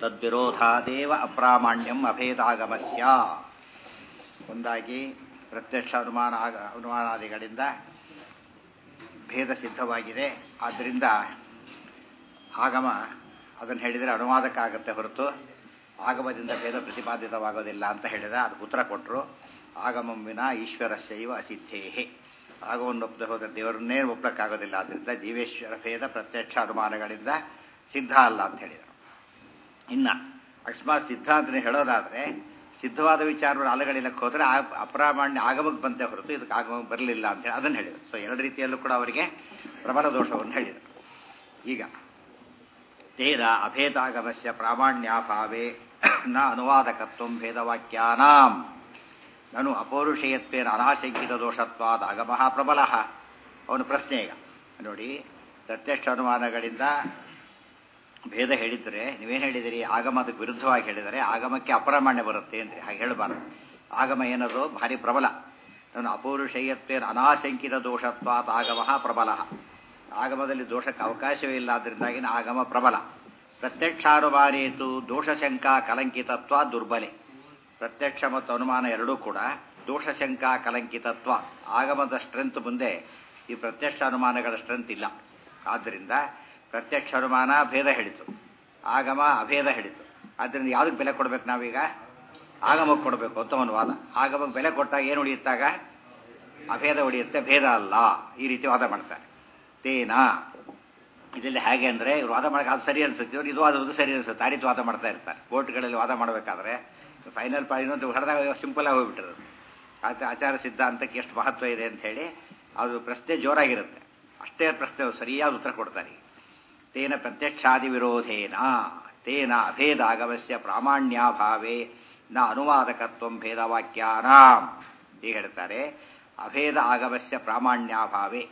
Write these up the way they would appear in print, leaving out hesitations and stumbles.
ತದ್ವಿರೋಧಾದೇವ ಅಪ್ರಾಮಾಣ್ಯಂ ಅಭೇದಾಗಮಸ್ಯ. ಒಂದಾಗಿ ಪ್ರತ್ಯಕ್ಷ ಅನುಮಾನಾದಿಗಳಿಂದ ಭೇದ ಸಿದ್ಧವಾಗಿದೆ. ಆದ್ದರಿಂದ ಆಗಮ ಅದನ್ನು ಹೇಳಿದರೆ ಅನುವಾದಕ್ಕಾಗತ್ತೆ ಹೊರತು ಆಗಮದಿಂದ ಭೇದ ಪ್ರತಿಪಾದಿತವಾಗೋದಿಲ್ಲ ಅಂತ ಹೇಳಿದ. ಅದಕ್ಕೆ ಉತ್ತರ ಕೊಟ್ಟರು. ಆಗಮಂ ವಿನ ಈಶ್ವರಸ್ಯೈವ ಅಸಿದ್ಧೇಹಿ. ಆಗಮವನ್ನು ಒಪ್ಪದೆ ಹೋದರೆ ದೇವರನ್ನೇ ಒಪ್ಪಕ್ಕಾಗೋದಿಲ್ಲ. ಆದ್ದರಿಂದ ಜೀವೇಶ್ವರ ಭೇದ ಪ್ರತ್ಯಕ್ಷ ಅನುಮಾನಗಳಿಂದ ಸಿದ್ಧ ಅಲ್ಲ ಅಂತ ಹೇಳಿದರು. ಇನ್ನು ಅಕಸ್ಮಾತ್ ಸಿದ್ಧ ಅಂತಲೇ ಹೇಳೋದಾದರೆ ಸಿದ್ಧವಾದ ವಿಚಾರಗಳು ಅಲಗಳಿಲ್ಲಕ್ಕೆ ಹೋದರೆ ಅಪ್ರಾಮಾಣ್ಯ ಆಗಮಕ್ಕೆ ಬಂತೆ ಹೊರತು ಇದಕ್ಕೆ ಆಗಮಕ್ಕೆ ಬರಲಿಲ್ಲ ಅಂತೇಳಿ ಅದನ್ನು ಹೇಳಿದರು. ಸೊ ಎರಡು ರೀತಿಯಲ್ಲೂ ಕೂಡ ಅವರಿಗೆ ಪ್ರಬಲ ದೋಷವನ್ನು ಹೇಳಿದರು. ಈಗ ತೇನ ಅಭೇದಾಗಮಸ್ಯ ಪ್ರಾಮಾಣ್ಯಾಭಾವೇ ನ ಅನುವಾದಕತ್ವ ಭೇದವಾಕ್ಯಾನಾಂ ನಾನು ಅಪೌರುಷೇಯತ್ವೇನ ಅನಾಶಂಕಿತ ದೋಷತ್ವಾದ ಆಗಮಃ ಪ್ರಬಲಃ. ಅವನು ಪ್ರಶ್ನೆ ಈಗ ನೋಡಿ, ಪ್ರತ್ಯಕ್ಷ ಅನುಮಾನಗಳಿಂದ ಭೇದ ಹೇಳಿದರೆ ನೀವೇನು ಹೇಳಿದಿರಿ? ಆಗಮ ಅದಕ್ಕೆ ವಿರುದ್ಧವಾಗಿ ಹೇಳಿದರೆ ಆಗಮಕ್ಕೆ ಅಪ್ರಾಮಾಣ್ಯ ಬರುತ್ತೆ ಅಂದರೆ ಹಾಗೆ ಹೇಳಬಾರ್ದು. ಆಗಮ ಏನದು ಭಾರಿ ಪ್ರಬಲ. ನಾನು ಅಪೌರುಷೇಯತ್ವೇನ ಅನಾಶಂಕಿತ ದೋಷತ್ವಾದ ಆಗಮಃ ಪ್ರಬಲಃ. ಆಗಮದಲ್ಲಿ ದೋಷಕ್ಕೆ ಅವಕಾಶವೇ ಇಲ್ಲ, ಅದರಿಂದಾಗಿನ ಆಗಮ ಪ್ರಬಲ. ಪ್ರತ್ಯಕ್ಷಾನುಮಾನೇತು ದೋಷಶಂಕಾ ಕಲಂಕಿತತ್ವ ದುರ್ಬಲೆ. ಪ್ರತ್ಯಕ್ಷ ಮತ್ತು ಅನುಮಾನ ಎರಡೂ ಕೂಡ ದೋಷಶಂಕಾ ಕಲಂಕಿತತ್ವ. ಆಗಮದ ಸ್ಟ್ರೆಂತ್ ಮುಂದೆ ಈ ಪ್ರತ್ಯಕ್ಷ ಅನುಮಾನಗಳ ಸ್ಟ್ರೆಂತ್ ಇಲ್ಲ. ಆದ್ದರಿಂದ ಪ್ರತ್ಯಕ್ಷ ಅನುಮಾನ ಭೇದ ಹೇಳಿತು, ಆಗಮ ಅಭೇದ ಹೇಳಿತು. ಆದ್ದರಿಂದ ಯಾವುದಕ್ಕೆ ಬೆಲೆ ಕೊಡಬೇಕು ನಾವೀಗ? ಆಗಮಕ್ಕೆ ಕೊಡಬೇಕು ಅಂತ ಒಂದು ವಾದ. ಆಗಮಕ್ಕೆ ಬೆಲೆ ಕೊಟ್ಟಾಗ ಏನು ಉಳಿಯುತ್ತಾಗ? ಅಭೇದ ಉಳಿಯುತ್ತೆ, ಭೇದ ಅಲ್ಲ. ಈ ರೀತಿ ವಾದ ಮಾಡ್ತಾರೆ. ತೇನ ಇದರಲ್ಲಿ ಹೇಗೆ ಅಂದರೆ ಇವರು ವಾದ ಮಾಡೋಕೆ ಅದು ಸರಿ ಅನಿಸುತ್ತೆ, ಇವರು ಇದು ಅದು ಸರಿ ಅನಿಸುತ್ತೆ. ಆ ರೀತಿ ವಾದ ಮಾಡ್ತಾ ಇರ್ತಾರೆ. ಕೋರ್ಟ್ಗಳಲ್ಲಿ ವಾದ ಮಾಡಬೇಕಾದ್ರೆ ಫೈನಲ್ ಪಾಯಿಂಟ್ ಅಂತ ಹೊಡೆದಾಗ ಸಿಂಪಲಾಗಿ ಹೋಗ್ಬಿಟ್ಟಿರೋದು. ಆಚಾರ ಸಿದ್ಧಾಂತಕ್ಕೆ ಎಷ್ಟು ಮಹತ್ವ ಇದೆ ಅಂತ ಹೇಳಿ ಅದು ಪ್ರಶ್ನೆ ಜೋರಾಗಿರುತ್ತೆ. ಅಷ್ಟೇ ಪ್ರಶ್ನೆ ಸರಿಯಾದ ಉತ್ತರ ಕೊಡ್ತಾರೆ. ತೇನ ಪ್ರತ್ಯಕ್ಷಾದಿ ವಿರೋಧೇನ ತೇನ ಅಭೇದ ಆಗಮಸ್ಯ ಪ್ರಾಮಾಣ್ಯಾಭಾವೇ ನ ಅನುವಾದಕತ್ವ ಭೇದವಾಕ್ಯಾನಾಂ. ಹೀಗೆ ಹೇಳ್ತಾರೆ, ಅಭೇದ ಆಗಮಸ್ಯ ಪ್ರಾಮಾಣ್ಯಾಭಾವೇ.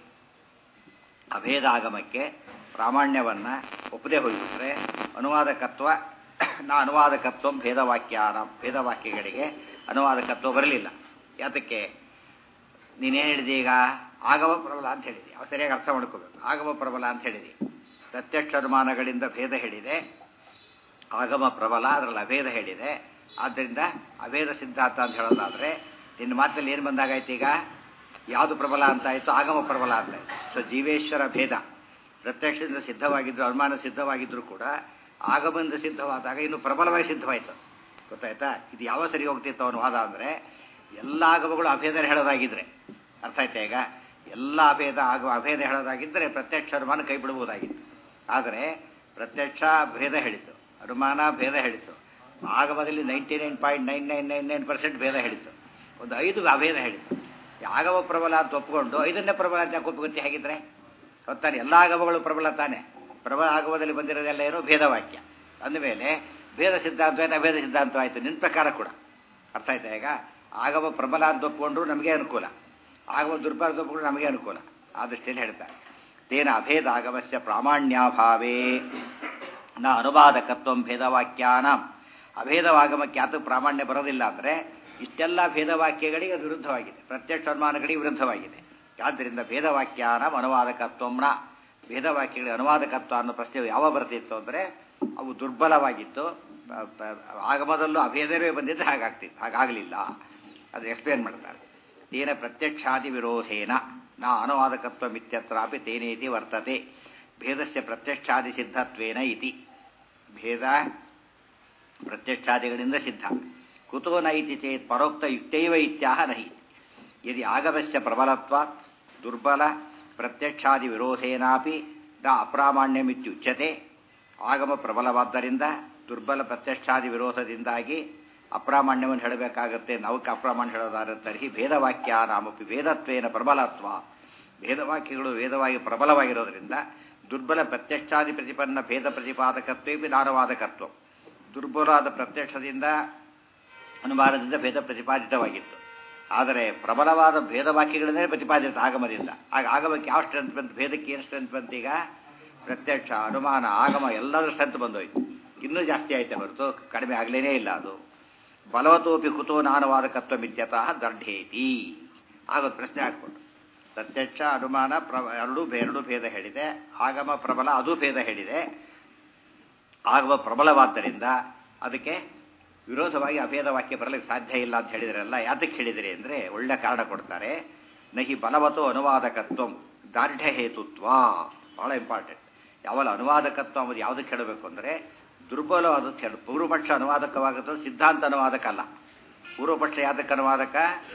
ಅಭೇದ ಆಗಮಕ್ಕೆ ಪ್ರಾಮಾಣ್ಯವನ್ನು ಒಪ್ಪದೆ ಹೋಗಿಬಿಟ್ರೆ ಅನುವಾದಕತ್ವ ನಾ ಅನುವಾದಕತ್ವ ಭೇದವಾಕ್ಯಾನ. ಭೇದವಾಕ್ಯಗಳಿಗೆ ಅನುವಾದಕತ್ವ ಬರಲಿಲ್ಲ. ಯಾತಕ್ಕೆ? ನೀನೇನು ಹೇಳಿದೆ ಈಗ? ಆಗಮ ಪ್ರಬಲ ಅಂತ ಹೇಳಿದೆ. ಅವು ಸರಿಯಾಗಿ ಅರ್ಥ ಮಾಡ್ಕೋಬೇಕು. ಆಗಮ ಪ್ರಬಲ ಅಂತ ಹೇಳಿದೆ. ಪ್ರತ್ಯಕ್ಷ ಅನುಮಾನಗಳಿಂದ ಭೇದ ಹೇಳಿದೆ, ಆಗಮ ಪ್ರಬಲ, ಅದರಲ್ಲಿ ಅಭೇದ ಹೇಳಿದೆ. ಆದ್ದರಿಂದ ಅಭೇದ ಸಿದ್ಧಾಂತ ಅಂತ ಹೇಳೋದಾದರೆ ನಿನ್ನ ಮಾತಲ್ಲಿ ಏನು ಬಂದಾಗಾಯ್ತು? ಈಗ ಯಾವುದು ಪ್ರಬಲ ಅಂತಾಯಿತು? ಆಗಮ ಪ್ರಬಲ ಅಂತಾಯಿತು. ಸೊ ಜೀವೇಶ್ವರ ಭೇದ ಪ್ರತ್ಯಕ್ಷದಿಂದ ಸಿದ್ಧವಾಗಿದ್ದರು, ಅನುಮಾನ ಸಿದ್ಧವಾಗಿದ್ದರೂ ಕೂಡ ಆಗಮದಿಂದ ಸಿದ್ಧವಾದಾಗ ಇನ್ನು ಪ್ರಬಲವಾಗಿ ಸಿದ್ಧವಾಯಿತು. ಗೊತ್ತಾಯ್ತಾ? ಇದು ಯಾವ ಸರಿ ಹೋಗ್ತಿತ್ತು ಅವನು ವಾದ ಅಂದರೆ ಎಲ್ಲ ಆಗಮಗಳು ಅಭೇದ ಹೇಳೋದಾಗಿದ್ದರೆ, ಅರ್ಥ ಆಯ್ತಾ? ಈಗ ಎಲ್ಲ ಅಭೇದ ಹೇಳೋದಾಗಿದ್ದರೆ ಪ್ರತ್ಯಕ್ಷ ಅನುಮಾನ ಕೈ ಬಿಡಬಹುದಾಗಿತ್ತು. ಆದರೆ ಪ್ರತ್ಯಕ್ಷ ಭೇದ ಹೇಳಿತು, ಅನುಮಾನ ಭೇದ ಹೇಳಿತು, ಆಗಮದಲ್ಲಿ 99.9999% ಭೇದ ಹೇಳಿತು, ಒಂದು 5 ಅಭೇದ ಹೇಳಿತು. ಆಗಮ ಪ್ರಬಲ ಅಂತ ಒಪ್ಪಿಕೊಂಡು 5ನೇ ಪ್ರಬಲ ಅಂತ ಒಪ್ಪುಗತಿ ಹೇಗಿದ್ರೆ ಗೊತ್ತಾನೆ? ಎಲ್ಲ ಆಗಮಗಳು ಪ್ರಬಲ ತಾನೆ. ಪ್ರಬಲ ಆಗಮದಲ್ಲಿ ಬಂದಿರೋದೆಲ್ಲ ಏನು? ಭೇದವಾಕ್ಯ. ಅಂದಮೇಲೆ ಭೇದ ಸಿದ್ಧಾಂತ ಆಯ್ತು, ಅಭೇದ ಸಿದ್ಧಾಂತ ಆಯಿತು ನಿನ್ನ ಪ್ರಕಾರ ಕೂಡ. ಅರ್ಥ ಆಯ್ತಾ? ಈಗ ಆಗಮ ಪ್ರಬಲ ಅಂತ ಒಪ್ಪಿಕೊಂಡ್ರು ನಮಗೆ ಅನುಕೂಲ, ಆಗಮ ದುರ್ಬಲ ಅಂತ ಒಪ್ಪಿಕೊಂಡ್ರು ನಮಗೆ ಅನುಕೂಲ. ಆ ದೃಷ್ಟಿಯಲ್ಲಿ ಹೇಳ್ತಾರೆ. ತೇನ ಅಭೇದ ಆಗಮಸ್ಯ ಪ್ರಾಮಾಣ್ಯಾಭಾವೇ ನ ಅನುವಾದಕತ್ವ ಭೇದವಾಕ್ಯಾನ. ಅಭೇದವಾಗಮಕ್ಕೆ ಯಾತಕ್ಕೆ ಪ್ರಾಮಾಣ್ಯ ಬರೋದಿಲ್ಲ ಅಂದರೆ ಇಷ್ಟೆಲ್ಲ ಭೇದವಾಕ್ಯಗಳಿಗೆ ಅದು ವಿರುದ್ಧವಾಗಿದೆ, ಪ್ರತ್ಯಕ್ಷ ಅನುಮಾನಗಳಿಗೆ ವಿರುದ್ಧವಾಗಿದೆ. ಆದ್ದರಿಂದ ಭೇದವಾಕ್ಯಾನ ಅನುವಾದಕತ್ವಮ್ನ. ಭೇದವಾಕ್ಯಗಳಿಗೆ ಅನುವಾದಕತ್ವ ಅನ್ನೋ ಪ್ರಶ್ನೆ ಯಾವ ಬರ್ತಿತ್ತು ಅಂದರೆ ಅವು ದುರ್ಬಲವಾಗಿತ್ತು. ಆಗಮದಲ್ಲೂ ಅಭೇದವೇ ಬಂದಿದ್ದರೆ ಹಾಗಾಗ್ತಿತ್ತು, ಹಾಗಾಗಲಿಲ್ಲ. ಅದು ಎಕ್ಸ್ಪ್ಲೇನ್ ಮಾಡ್ತಾರೆ. ತೇನ ಪ್ರತ್ಯಕ್ಷಾದಿ ವಿರೋಧೇನ ನ ಅನುವಾದಕತ್ವ ಮಿತ್ಯತ್ರಾಪಿ ತೇನೇತಿ ವರ್ತತೆ. ಭೇದಸ್ಯ ಪ್ರತ್ಯಕ್ಷಾದಿ ಸಿದ್ಧತ್ವೇನ ಇತಿ. ಭೇದ ಪ್ರತ್ಯಕ್ಷಾದಿಗಳಿಂದ ಸಿದ್ಧ. ಕುತೋ ನ ಇತಿ ಚೇತ್ ಪರೋಕ್ತ ಯುಕ್ತೈವ ಇತ್ಯಾಹ ನಹಿ. ಯದಿ ಆಗಮಸ್ಯ ಪ್ರಬಲತ್ವ ದುರ್ಬಲ ಪ್ರತ್ಯಕ್ಷಾದಿ ವಿರೋಧೇನಾಪಿ ನ ಅಪ್ರಾಮಾಣ್ಯಮಿತ್ಯುಚ್ಯತೆ. ಆಗಮ ಪ್ರಬಲವಾದ್ದರಿಂದ ದುರ್ಬಲ ಪ್ರತ್ಯಕ್ಷಾದಿ ವಿರೋಧದಿಂದಾಗಿ ಅಪ್ರಾಮಾಣ್ಯವನ್ನು ಹೇಳಬೇಕಾಗತ್ತೆ. ನಾವಕ್ಕೆ ಅಪ್ರಾಮಾಣ್ಯ ಹೇಳೋದಾದ್ರೆ ತರ್ಹಿ ಭೇದವಾಕ್ಯ ನಾಮಪಿ ಭೇದತ್ವೇನ ಪ್ರಬಲತ್ವ. ಭೇದವಾಕ್ಯಗಳು ವೇದವಾಗಿ ಪ್ರಬಲವಾಗಿರೋದ್ರಿಂದ ದುರ್ಬಲ ಪ್ರತ್ಯಕ್ಷಾದಿ ಪ್ರತಿಪನ್ನ ಭೇದ ಪ್ರತಿಪಾದಕತ್ವೇಪಿ ನಾನುವಾದಕತ್ವ. ದುರ್ಬಲವಾದ ಪ್ರತ್ಯಕ್ಷದಿಂದ ಅನುಮಾನದಿಂದ ಭೇದ ಪ್ರತಿಪಾದಿತವಾಗಿತ್ತು. ಆದರೆ ಪ್ರಬಲವಾದ ಭೇದವಾಕ್ಯಗಳನ್ನೇ ಪ್ರತಿಪಾದಿತ ಆಗಮದಿಂದ. ಆಗ ಆಗಮಕ್ಕೆ ಯಾವ ಸ್ಟ್ರೆಂತ್ ಬಂತು? ಭೇದಕ್ಕೆ ಏನು ಸ್ಟ್ರೆಂತ್ ಬಂತು? ಈಗ ಪ್ರತ್ಯಕ್ಷ ಅನುಮಾನ ಆಗಮ ಎಲ್ಲದರ ಸ್ಟ್ರೆಂತ್ ಬಂದೋಯ್ತು. ಇನ್ನೂ ಜಾಸ್ತಿ ಆಯ್ತು ಹೊರತು ಕಡಿಮೆ ಆಗಲೇನೇ ಇಲ್ಲ. ಅದು ಬಲವತೋಪಿ ಕುತೋ ನಾನುವಾದಕತ್ವ ಮಿತ್ಯತಃ ದರ್ಢೇತಿ. ಆಗೋದು ಪ್ರಶ್ನೆ ಹಾಕ್ಕೊಂಡು ಪ್ರತ್ಯಕ್ಷ ಅನುಮಾನ ಎರಡು ಭೇದ ಹೇಳಿದೆ, ಆಗಮ ಪ್ರಬಲ ಅದು ಭೇದ ಹೇಳಿದೆ. ಆಗಮ ಪ್ರಬಲವಾದ್ದರಿಂದ ಅದಕ್ಕೆ ವಿರೋಧವಾಗಿ ಅಭೇದ ವಾಕ್ಯ ಬರಲಿಕ್ಕೆ ಸಾಧ್ಯ ಇಲ್ಲ ಅಂತ ಹೇಳಿದ್ರಲ್ಲ. ಯಾತಕ್ಕೆ ಹೇಳಿದಿರಿ ಅಂದರೆ ಒಳ್ಳೆ ಕಾರಣ ಕೊಡ್ತಾರೆ. ನಹಿ ಬಲವತೋ ಅನುವಾದಕತ್ವ ದಾರ್ಢ್ಯ ಹೇತುತ್ವ. ಬಹಳ ಇಂಪಾರ್ಟೆಂಟ್. ಯಾವಲ್ಲ ಅನುವಾದಕತ್ವ ಅಂಬುದು ಯಾವುದಕ್ಕೆ ಹೇಳಬೇಕು ಅಂದರೆ ದುರ್ಬಲವಾದದ್ದು ಹೇಳು. ಪೂರ್ವಪಕ್ಷ ಅನುವಾದಕವಾಗುತ್ತೆ, ಸಿದ್ಧಾಂತ ಅನುವಾದಕ ಅಲ್ಲ. ಪೂರ್ವಪಕ್ಷ ಯಾತಕ್ಕೆ ಅನುವಾದಕ?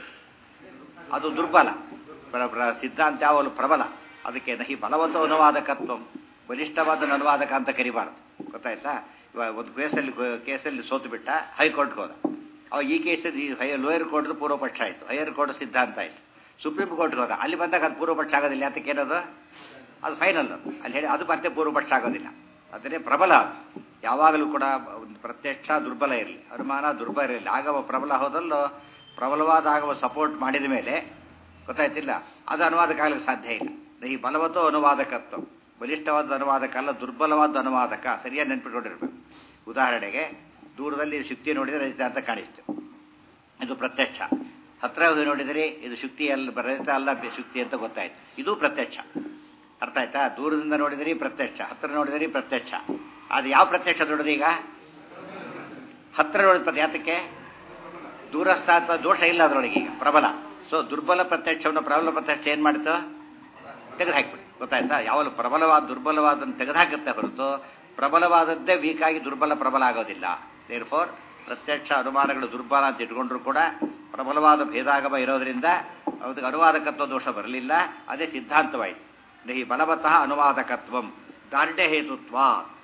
ಅದು ದುರ್ಬಲ. ಸಿದ್ಧಾಂತ ಯಾವಲು ಪ್ರಬಲ. ಅದಕ್ಕೆ ನಹಿ ಬಲವತೋ ಅನುವಾದಕತ್ವ, ಬಲಿಷ್ಠವಾದ ಅನುವಾದಕ ಅಂತ ಕರಿಬಾರ್ದು. ಗೊತ್ತಾಯ್ತಾ? ಇವಾಗ ಒಂದು ಕೇಸಲ್ಲಿ ಸೋತು ಬಿಟ್ಟ, ಹೈಕೋರ್ಟ್ಗೆ ಹೋದ. ಅವಾಗ ಈ ಕೇಸಲ್ಲಿ ಲೋಯರ್ ಕೋರ್ಟ್ ಪೂರ್ವಪಕ್ಷ ಆಯಿತು, ಹೈಯರ್ ಕೋರ್ಟ್ ಸಿದ್ಧಾಂತ ಆಯಿತು. ಸುಪ್ರೀಂ ಕೋರ್ಟ್ಗೆ ಹೋದ, ಅಲ್ಲಿ ಬಂದಾಗ ಅದು ಪೂರ್ವಪಕ್ಷ ಆಗೋದಿಲ್ಲ. ಯಾತಕ್ಕೆ ಏನದು? ಅದು ಫೈನಲ್. ಅಲ್ಲಿ ಹೇಳಿ ಅದು ಮತ್ತೆ ಪೂರ್ವಪಕ್ಷ ಆಗೋದಿಲ್ಲ. ಅದನ್ನೇ ಪ್ರಬಲ. ಯಾವಾಗಲೂ ಕೂಡ ಒಂದು ಪ್ರತ್ಯಕ್ಷ ದುರ್ಬಲ ಇರಲಿ, ಅನುಮಾನ ದುರ್ಬಲ ಇರಲಿ. ಆಗವ ಪ್ರಬಲ ಹೋದಲ್ಲೋ ಪ್ರಬಲವಾದ ಆಗವ ಸಪೋರ್ಟ್ ಮಾಡಿದ ಮೇಲೆ ಗೊತ್ತಾಯ್ತಿಲ್ಲ, ಅದು ಅನುವಾದಕ್ಕಾಗಲಿಕ್ಕೆ ಸಾಧ್ಯ ಇಲ್ಲ. ಈ ಬಲವತ್ತೋ ಅನುವಾದಕತ್ವ, ಬಲಿಷ್ಠವಾದ ಅನುವಾದಕ ಅಲ್ಲ, ದುರ್ಬಲವಾದ ಅನುವಾದಕ. ಸರಿಯಾಗಿ ನೆನ್ಪಿಟ್ಕೊಂಡಿರ್ಬೇಕು. ಉದಾಹರಣೆಗೆ ದೂರದಲ್ಲಿ ಶಕ್ತಿ ನೋಡಿದರೆ ರಜತ ಅಂತ ಕಾಣಿಸ್ತು, ಇದು ಪ್ರತ್ಯಕ್ಷ. ಹತ್ರ ನೋಡಿದರೆ ಇದು ಶಕ್ತಿ ಅಲ್ಲ, ರಜತ ಅಲ್ಲ, ಶಕ್ತಿ ಅಂತ ಗೊತ್ತಾಯ್ತು, ಇದು ಪ್ರತ್ಯಕ್ಷ. ಅರ್ಥ ಆಯ್ತಾ? ದೂರದಿಂದ ನೋಡಿದರೆ ಪ್ರತ್ಯಕ್ಷ, ಹತ್ರ ನೋಡಿದರೆ ಪ್ರತ್ಯಕ್ಷ. ಅದು ಯಾವ ಪ್ರತ್ಯಕ್ಷ ದೊಡ್ಡದು? ಈಗ ಹತ್ರ ನೋಡಿದ ಯಾತಕ್ಕೆ? ದೂರಸ್ಥ ಅಥವಾ ದೋಷ ಇಲ್ಲ ಅದರೊಳಗೆ, ಈಗ ಪ್ರಬಲ. ಸೊ ದುರ್ಬಲ ಪ್ರತ್ಯಕ್ಷವನ್ನು ಪ್ರಬಲ ಪ್ರತ್ಯಕ್ಷ ಏನು ಮಾಡ್ತು? ತೆಗೆದುಹಾಕ್ಬಿಡಿ. ಗೊತ್ತಾಯ್ತಾ? ಯಾವಲು ಪ್ರಬಲವಾದ ದುರ್ಬಲವಾದನ್ನು ತೆಗೆದುಹಾಕುತ್ತೆ ಹೊರತು ಪ್ರಬಲವಾದದ್ದೇ ವೀಕ್ ಆಗಿ ದುರ್ಬಲ ಪ್ರಬಲ ಆಗೋದಿಲ್ಲ. ದೇರ್ಫೋರ್ ಪ್ರತ್ಯಕ್ಷ ಅನುಮಾನಗಳು ದುರ್ಬಲ ಅಂತ ಇಟ್ಕೊಂಡ್ರು ಕೂಡ ಪ್ರಬಲವಾದ ಭೇದಾಗಮ ಇರೋದ್ರಿಂದ ಅದಕ್ಕೆ ಅನುವಾದಕತ್ವ ದೋಷ ಬರಲಿಲ್ಲ. ಅದೇ ಸಿದ್ಧಾಂತವಾಯಿತು. ನಹಿ ಬಲವತಃ ಅನುವಾದಕತ್ವಂ ದಾರ್ಢ್ಯ ಹೇತುತ್ವ.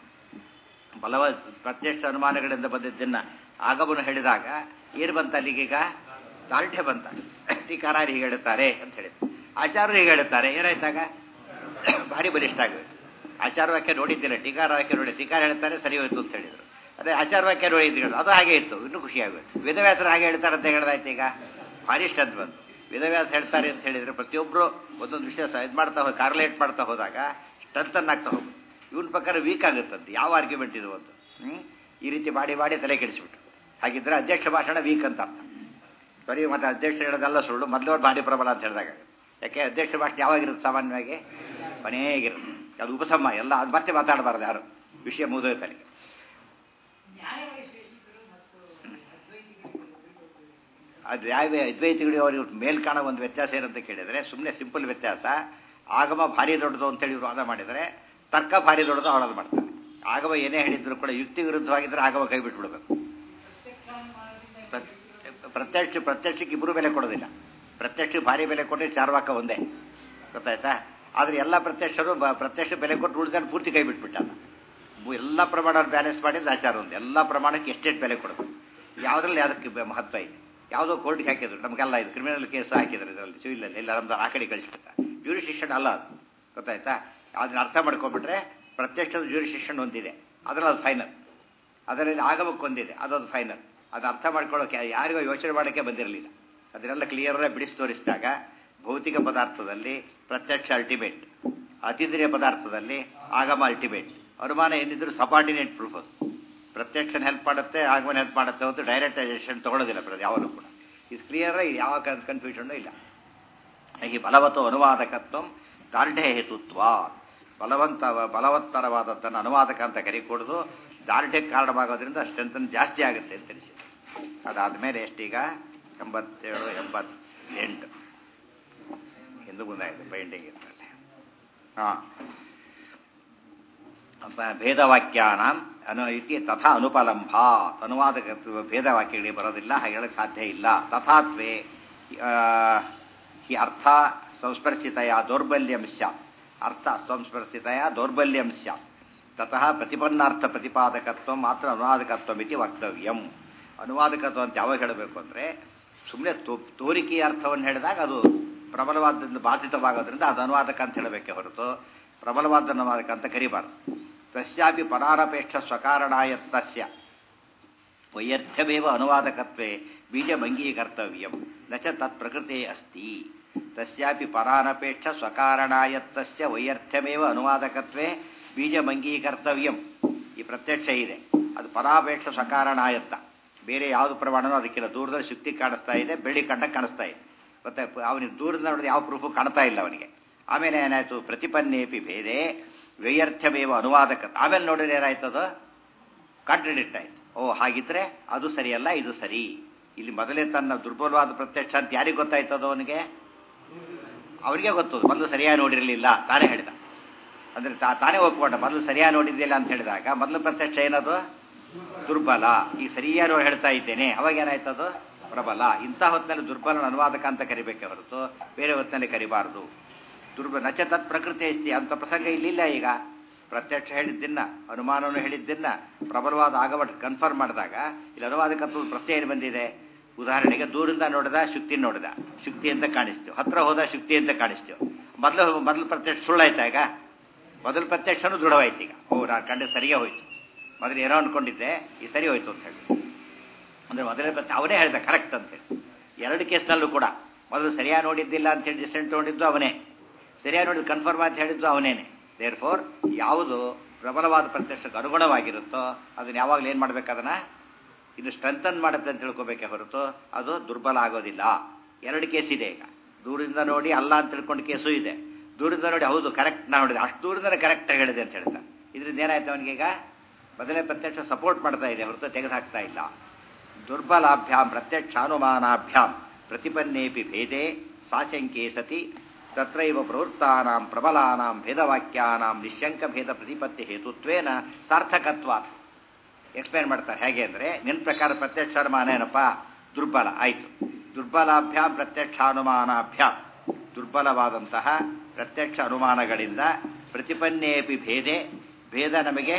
ಬಲವ ಪ್ರತ್ಯಕ್ಷ ಅನುಮಾನಗಳಿಂದ ಬಂದಿದ್ದನ್ನು ಆಗಮನ ಹೇಳಿದಾಗ ಏನು ಬಂತ ಅಲ್ಲಿಗೀಗ? ದಾರ್ಢ್ಯ ಬಂತ. ಟೀಕಾರಾರು ಹೀಗೆ ಹೇಳುತ್ತಾರೆ ಅಂತ ಹೇಳಿದ್ರು, ಆಚಾರ್ಯರು ಹೀಗೆ ಹೇಳುತ್ತಾರೆ. ಏನಾಯ್ತಾಗ? ಭಾರಿ ಬಲಿಷ್ಠ ಆಗಬೇಕು. ಆಚಾರ ವಾಕ್ಯ ನೋಡಿದ್ದಿಲ್ಲ, ಟೀಕಾರ ವಾಕ್ಯ ನೋಡಿ, ಟೀಕಾರ ಹೇಳ್ತಾರೆ ಸರಿ ಹೋಯ್ತು ಅಂತ ಹೇಳಿದ್ರು. ಅದೇ ಆಚಾರ ವಾಕ್ಯ ನೋಡಿದ್ರು, ಅದು ಹಾಗೆ ಇತ್ತು, ಇನ್ನೂ ಖುಷಿಯಾಗಬೇಕು. ವೇದವ್ಯಾಸರು ಹಾಗೆ ಹೇಳ್ತಾರೆ ಅಂತ ಹೇಳಿದಾಯ್ತು. ಈಗ ಭಾರಿ ಸ್ಟ್ರೆಂತ್ ಬಂತು. ವೇದವ್ಯಾಸ ಹೇಳ್ತಾರೆ ಅಂತ ಹೇಳಿದರೆ ಪ್ರತಿಯೊಬ್ಬರು ಒಂದೊಂದು ವಿಷಯ ಇದು ಮಾಡ್ತಾ ಕಾರ್ಲೇಟ್ ಮಾಡ್ತಾ ಹೋದಾಗ ಸ್ಟ್ರೆಂತನ್ ಆಗ್ತಾ ಹೋಗುತ್ತೆ. ಇವನ ಪ್ರಕಾರ ವೀಕ್ ಆಗುತ್ತಂತೆ. ಯಾವ ಆರ್ಗ್ಯುಮೆಂಟ್ ಇದು ಅಂತ ಈ ರೀತಿ ಮಾಡಿ ಮಾಡಿ ತಲೆ ಕೆಡಿಸ್ಬಿಟ್ಟು. ಹಾಗಿದ್ರೆ ಅಧ್ಯಕ್ಷ ಭಾಷಣ ವೀಕ್ ಅಂತ ಅರ್ಥ. ಬರೀ ಮತ್ತೆ ಅಧ್ಯಕ್ಷ ಹೇಳೋದೆಲ್ಲ ಸುಳ್ಳು, ಮೊದಲವ್ರು ಭಾರಿ ಪ್ರಬಲ ಅಂತ ಹೇಳಿದಾಗ. ಯಾಕೆ ಅಧ್ಯಕ್ಷ ಭಾಷಣ ಯಾವಾಗಿರುತ್ತೆ? ಸಾಮಾನ್ಯವಾಗಿ ಮನೆಯಾಗಿರುತ್ತೆ. ಅದು ಉಪಸಮ ಎಲ್ಲ, ಅದು ಮತ್ತೆ ಮಾತಾಡಬಾರ್ದು ಯಾರು, ವಿಷಯ ಮುಗಿದೋಯ್ತಲ್ಲಿ. ಅದು ಯಾವ ಅದ್ವೈತಿಗಳು ಅವ್ರಿಗೆ ಮೇಲ್ ಕಾಣೋ ಒಂದು ವ್ಯತ್ಯಾಸ ಏನಂತ ಕೇಳಿದರೆ, ಸುಮ್ಮನೆ ಸಿಂಪಲ್ ವ್ಯತ್ಯಾಸ. ಆಗಮ ಭಾರಿ ದೊಡ್ಡದು ಅಂತೇಳಿ ಇವರು ವಾದ ಮಾಡಿದರೆ, ತರ್ಕ ಭಾರಿ ದೊಡ್ಡದು ಅವಳದು ಮಾಡ್ತಾರೆ. ಆಗಮ ಏನೇ ಹೇಳಿದ್ರು ಕೂಡ ಯುಕ್ತಿ ವಿರುದ್ಧವಾಗಿದ್ದರೆ ಆಗಮ ಕೈ ಬಿಟ್ಬಿಡ್ಬೇಕು. ಪ್ರತ್ಯಕ್ಷಕ್ಕೆ ಇಬ್ಬರು ಬೆಲೆ ಕೊಡೋದಿಲ್ಲ. ಪ್ರತ್ಯಕ್ಷಕ್ಕೆ ಭಾರಿ ಬೆಲೆ ಕೊಟ್ಟರೆ ಚಾರ್ವಾಕ ಒಂದೇ. ಗೊತ್ತಾಯ್ತಾ? ಆದರೆ ಎಲ್ಲ ಪ್ರತ್ಯಕ್ಷ ಬೆಲೆ ಕೊಟ್ಟು ಉಳಿದಲ್ಲಿ ಪೂರ್ತಿ ಕೈ ಬಿಟ್ಬಿಟ್ಟ. ಎಲ್ಲ ಪ್ರಮಾಣ ಬ್ಯಾಲೆನ್ಸ್ ಮಾಡಿದ್ದು ಆಚಾರ ಒಂದು. ಎಲ್ಲ ಪ್ರಮಾಣಕ್ಕೆ ಎಷ್ಟೆಷ್ಟು ಬೆಲೆ ಕೊಡಬೇಕು, ಯಾವುದ್ರಲ್ಲಿ ಯಾವುದಕ್ಕೆ ಮಹತ್ವ ಇದೆ. ಯಾವುದೋ ಕೋರ್ಟ್ಗೆ ಹಾಕಿದ್ರು, ನಮಗೆಲ್ಲ ಇದು ಕ್ರಿಮಿನಲ್ ಕೇಸ್ ಹಾಕಿದ್ರು, ಇದರಲ್ಲಿ ಸಿವಿಲಲ್ಲಿ ಎಲ್ಲ ನಮ್ದು ಆ ಕಡೆ ಕಳಿಸ್ಬಿಡ್ತಾರೆ. ಜ್ಯೂರಿಸ್ಡಿಕ್ಷನ್ ಅಲ್ಲ ಅದು. ಗೊತ್ತಾಯ್ತಾ? ಅದನ್ನ ಅರ್ಥ ಮಾಡ್ಕೊಂಡ್ಬಿಟ್ರೆ ಪ್ರತ್ಯಕ್ಷದ ಜ್ಯೂರಿಸ್ಡಿಕ್ಷನ್ ಒಂದಿದೆ, ಅದರಲ್ಲಿ ಅದು ಫೈನಲ್. ಅದರಲ್ಲಿ ಆಗಮಕ್ಕೆ ಒಂದಿದೆ, ಅದೊಂದು ಫೈನಲ್. ಅದು ಅರ್ಥ ಮಾಡ್ಕೊಳ್ಳೋಕೆ ಯಾರಿಗೋ ಯೋಚನೆ ಮಾಡೋಕ್ಕೆ ಬಂದಿರಲಿಲ್ಲ. ಅದನ್ನೆಲ್ಲ ಕ್ಲಿಯರಾಗಿ ಬಿಡಿಸಿ ತೋರಿಸಿದಾಗ ಭೌತಿಕ ಪದಾರ್ಥದಲ್ಲಿ ಪ್ರತ್ಯಕ್ಷ ಅಲ್ಟಿಮೇಟ್, ಅತೀಂದ್ರಿಯ ಪದಾರ್ಥದಲ್ಲಿ ಆಗಮ ಅಲ್ಟಿಮೇಟ್. ಅನುಮಾನ ಏನಿದ್ರು ಸಬಾರ್ಡಿನೇಟ್ ಪ್ರೂಫ್. ಅದು ಪ್ರತ್ಯಕ್ಷನ ಹೆಲ್ಪ್ ಮಾಡುತ್ತೆ, ಆಗಮನ ಹೆಲ್ಪ್ ಮಾಡುತ್ತೆ ಹೊತ್ತು ಡೈರೆಕ್ಟೈಸೇಷನ್ ತಗೊಳ್ಳೋದಿಲ್ಲ ಯಾವಾಗಲೂ ಕೂಡ. ಇದು ಕ್ಲಿಯರಾಗಿ ಯಾವ ಕನ್ಫ್ಯೂಷನ್ನು ಇಲ್ಲ. ಹೀಗೆ ಬಲವತ್ತೋ ಅನುವಾದಕತ್ವ ದಾರ್ಢ್ಯ ಹೇತುತ್ವ. ಬಲವತ್ತರವಾದದ್ದನ್ನು ಅನುವಾದಕ ಅಂತ ಕರಿಕೊಡೋದು ದಾರ್ಢ್ಯಕ್ಕೆ ಕಾರಣವಾಗೋದ್ರಿಂದ ಸ್ಟ್ರೆಂತ್ ಜಾಸ್ತಿ ಆಗುತ್ತೆ ಅಂತ ತಿಳಿಸಿ. ಅದಾದಮೇಲೆ ಎಷ್ಟೀಗ 87, 88 ಎಂದು ಮುಂದಾಯಿತು ಪೈಂಟಿಂಗ್ ಇರ್ತದೆ. ಭೇದವಾಕ್ಯಾನ ಇತಿ ತಥಾ ಅನುಪಲಂಭ. ಅನುವಾದಕ ಭೇದವಾಕ್ಯಗಳಿಗೆ ಬರೋದಿಲ್ಲ, ಹಾಗೆ ಹೇಳಕ್ಕೆ ಸಾಧ್ಯ ಇಲ್ಲ. ತಥಾತ್ವೇ ಹಿ ಅರ್ಥ ಸಂಸ್ಪರ್ಶಿತೆಯ ದೌರ್ಬಲ್ಯಂ ಸ್ಯಾತ್. ಅರ್ಥ ಸಂಸ್ಪರ್ಶಿತೆಯ ದೌರ್ಬಲ್ಯಂ ಸ್ಯಾತ್. ತತಃ ಪ್ರತಿಪನ್ನಾರ್ಥ ಪ್ರತಿಪಾದಕತ್ವ ಮಾತ್ರ ಅನುವಾದಕತ್ವ ಮಿತಿ ವಕ್ತವ್ಯಂ. ಅನುವಾದಕತ್ವ ಅಂತ ಯಾವಾಗ ಹೇಳಬೇಕು ಅಂದರೆ, ಸುಮ್ಮನೆ ತೋರಿಕೆಯ ಅರ್ಥವನ್ನು ಹೇಳಿದಾಗ ಅದು ಪ್ರಬಲವಾದದಿಂದ ಬಾಧಿತವಾಗೋದ್ರಿಂದ ಅದು ಅನುವಾದಕ ಅಂತ ಹೇಳಬೇಕೆ ಹೊರತು ಪ್ರಬಲವಾದ ಅನುವಾದಕ ಅಂತ ಕರಿಬಾರ್ದು. ತಸ್ಯಾಪಿ ಪರಾನಪೇಕ್ಷ ಸ್ವಕಾರಣಾಯತ್ತಸ್ಯ ವೈಯರ್ಥ್ಯಮೇವ ಅನುವಾದಕತ್ವೇ ಬೀಜಮಂಗೀಕರ್ತವ್ಯಂ ನ ಚ ತತ್ ಪ್ರಕೃತೆ ಅಸ್ತಿ. ತಸ್ಯಾಪಿ ಪರಾನಪೇಕ್ಷ ಸ್ವಕಾರಣಾಯತ್ತಸ್ಯ ವೈಯರ್ಥ್ಯಮೇವ ಅನುವಾದಕತ್ವೇ ಬೀಜಮಂಗೀಕರ್ತವ್ಯಂ. ಈ ಪ್ರತ್ಯಕ್ಷ ಇದೆ, ಅದು ಪರಾಪೇಕ್ಷ ಸ್ವಕಾರಣಾಯತ್ತ. ಬೇರೆ ಯಾವುದು ಪ್ರಮಾಣನೂ ಅದಕ್ಕಿಲ್ಲ. ದೂರದಲ್ಲಿ ಶಕ್ತಿ ಕಾಣಿಸ್ತಾ ಇದೆ, ಬೆಳ್ಳಿ ಕಂಡಕ್ಕೆ ಕಾಣಿಸ್ತಾ ಇದೆ. ಮತ್ತೆ ಅವನಿಗೆ ದೂರದಿಂದ ನೋಡಿದ್ರೆ ಯಾವ ಪ್ರೂಫು ಕಾಣ್ತಾ ಇಲ್ಲ ಅವನಿಗೆ. ಆಮೇಲೆ ಏನಾಯಿತು? ಪ್ರತಿಪನ್ನೇಪಿ ಭೇದೆ ವೈಯರ್ಥ್ಯಮೇವ ಅನುವಾದಕ. ಆಮೇಲೆ ನೋಡಿದ್ರೆ ಏನಾಯ್ತದು? ಕಾಂಟ್ರಡಿಕ್ಟ್ ಆಯ್ತು. ಓ ಹಾಗಿದ್ರೆ ಅದು ಸರಿಯಲ್ಲ, ಇದು ಸರಿ. ಇಲ್ಲಿ ಮೊದಲೇ ತನ್ನ ದುರ್ಬಲವಾದ ಪ್ರತ್ಯಕ್ಷ ಅಂತ ಯಾರಿಗೆ ಗೊತ್ತಾಯ್ತದೋ ಅವನಿಗೆ ಗೊತ್ತದು. ಮೊದಲು ಸರಿಯಾಗಿ ನೋಡಿರಲಿಲ್ಲ ತಾನೇ ಹೇಳಿದ. ಅಂದ್ರೆ ತಾನೇ ಒಪ್ಕೊಂಡ ಮೊದಲು ಸರಿಯಾಗಿ ನೋಡಿದ್ದಿಲ್ಲ ಅಂತ ಹೇಳಿದಾಗ ಮೊದಲು ಪ್ರತ್ಯಕ್ಷ ಏನದು ದುರ್ಬಲ. ಈಗ ಸರಿಯಾಗಿ ಹೇಳ್ತಾ ಇದ್ದೇನೆ, ಅವಾಗ ಏನಾಯ್ತದು ಪ್ರಬಲ. ಇಂಥ ಹೊತ್ತಿನಲ್ಲಿ ದುರ್ಬಲನ ಅನುವಾದಕ ಅಂತ ಕರಿಬೇಕೆ ಹೊರತು ಬೇರೆ ಹೊತ್ತಿನಲ್ಲಿ ಕರಿಬಾರದು. ನಚ ತತ್ ಪ್ರಕೃತಿ ಐತಿ ಅಂತ ಪ್ರಸಂಗ ಇಲ್ಲಿಲ್ಲ. ಈಗ ಪ್ರತ್ಯಕ್ಷ ಹೇಳಿದ್ದನ್ನ ಅನುಮಾನವನ್ನು ಹೇಳಿದ್ದನ್ನ ಪ್ರಬಲವಾದ ಆಗಮಟ ಕನ್ಫರ್ಮ್ ಮಾಡಿದಾಗ ಇಲ್ಲಿ ಅನುವಾದಕತ್ವ ಪ್ರಶ್ನೆ ಏನು ಬಂದಿದೆ. ಉದಾಹರಣೆಗೆ ದೂರಿಂದ ನೋಡಿದ ಶುಕ್ತಿ ನೋಡಿದ, ಶುಕ್ತಿ ಅಂತ ಕಾಣಿಸ್ತೀವಿ. ಹತ್ರ ಹೋದ ಶುಕ್ತಿ ಅಂತ ಕಾಣಿಸ್ತೀವಿ. ಮೊದಲು ಪ್ರತ್ಯಕ್ಷ ಸುಳ್ಳಾಯ್ತಾ? ಈಗ ಮೊದಲು ಪ್ರತ್ಯಕ್ಷನೂ ದೃಢವಾಯ್ತು. ಈಗ ನಾನು ಕಂಡು ಸರಿಯೇ ಹೋಯ್ತು. ಮೊದಲು ಏನೋ ಅನ್ಕೊಂಡಿದ್ದೆ, ಈ ಸರಿ ಹೋಯ್ತು ಅಂತ ಹೇಳಿ. ಅಂದ್ರೆ ಮೊದಲೇ ಅವನೇ ಹೇಳಿದ ಕರೆಕ್ಟ್ ಅಂತೇಳಿ. ಎರಡು ಕೇಸ್ನಲ್ಲೂ ಕೂಡ ಮೊದಲು ಸರಿಯಾಗಿ ನೋಡಿದ್ದಿಲ್ಲ ಅಂತೇಳಿ ಡಿಸೆಂಟ್ ನೋಡಿದ್ದು ಅವನೇ, ಸರಿಯಾಗಿ ನೋಡಿದ್ದು ಕನ್ಫರ್ಮ್ ಅಂತ ಹೇಳಿದ್ದು ಅವನೇನೆ. ದೇರ್ ಫೋರ್ ಯಾವುದು ಪ್ರಬಲವಾದ ಪ್ರತ್ಯಕ್ಷಕ್ಕೆ ಅನುಗುಣವಾಗಿರುತ್ತೋ ಅದನ್ನ ಯಾವಾಗಲೂ ಏನು ಮಾಡ್ಬೇಕು, ಅದನ್ನ ಇದು ಸ್ಟ್ರೆಂಥನ್ ಮಾಡುತ್ತೆ ಅಂತ ತಿಳ್ಕೊಬೇಕೆ ಹೊರತು ಅದು ದುರ್ಬಲ ಆಗೋದಿಲ್ಲ. ಎರಡು ಕೇಸ್ ಇದೆ. ಈಗ ದೂರದಿಂದ ನೋಡಿ ಅಲ್ಲ ಅಂತ ತಿಳ್ಕೊಂಡು ಕೇಸು ಇದೆ, ದೂರದಿಂದ ನೋಡಿ ಹೌದು ಕರೆಕ್ಟ್ ನಾ ನೋಡಿದೆ, ಅಷ್ಟು ದೂರದಿಂದ ಕರೆಕ್ಟಾಗಿ ಹೇಳಿದೆ ಅಂತ ಹೇಳ್ತಾರೆ. ಇದರಿಂದ ಏನಾಯ್ತು ಅವನಿಗೆ, ಈಗ ಮೊದಲೇ ಪ್ರತ್ಯಕ್ಷ ಸಪೋರ್ಟ್ ಮಾಡ್ತಾ ಇದೆ ಹೊರತು ತೆಗೆದುಹಾಕ್ತಾ ಇಲ್ಲ. ದುರ್ಬಲಾಭ್ಯಾಂ ಪ್ರತ್ಯಕ್ಷಾನುಮಾನಾಭ್ಯಾಂ ಪ್ರತಿಪನ್ನೇಪಿ ಭೇದೆ ಸಾಶಂಕೆ ಸತಿ ತತ್ರೈವ ಪ್ರವೃತ್ತಾನಾಂ ಪ್ರಬಲಾನಾಂ ಭೇದವಾಕ್ಯಾನಾಂ ನಿಶ್ಶಂಕ ಭೇದ ಪ್ರತಿಪತ್ತಿ ಹೇತುತ್ವೇನ ಸಾರ್ಥಕತ್ವಾತ್. ಎಕ್ಸ್ಪ್ಲೇನ್ ಮಾಡ್ತಾರೆ. ಹೇಗೆ ಅಂದರೆ ನಿನ್ನ ಪ್ರಕಾರ ಪ್ರತ್ಯಕ್ಷಾನುಮಾನ ಏನಪ್ಪ ದುರ್ಬಲ ಆಯಿತು. ದುರ್ಬಲಾಭ್ಯಾಂ ಪ್ರತ್ಯಕ್ಷಾನುಮಾನಾಭ್ಯಾಂ ದುರ್ಬಲವಾದಂತಹ ಪ್ರತ್ಯಕ್ಷ ಅನುಮಾನಗಳಿಂದ ಪ್ರತಿಪನ್ನೇಪಿ ಭೇದೆ ಭೇದ ನಮಗೆ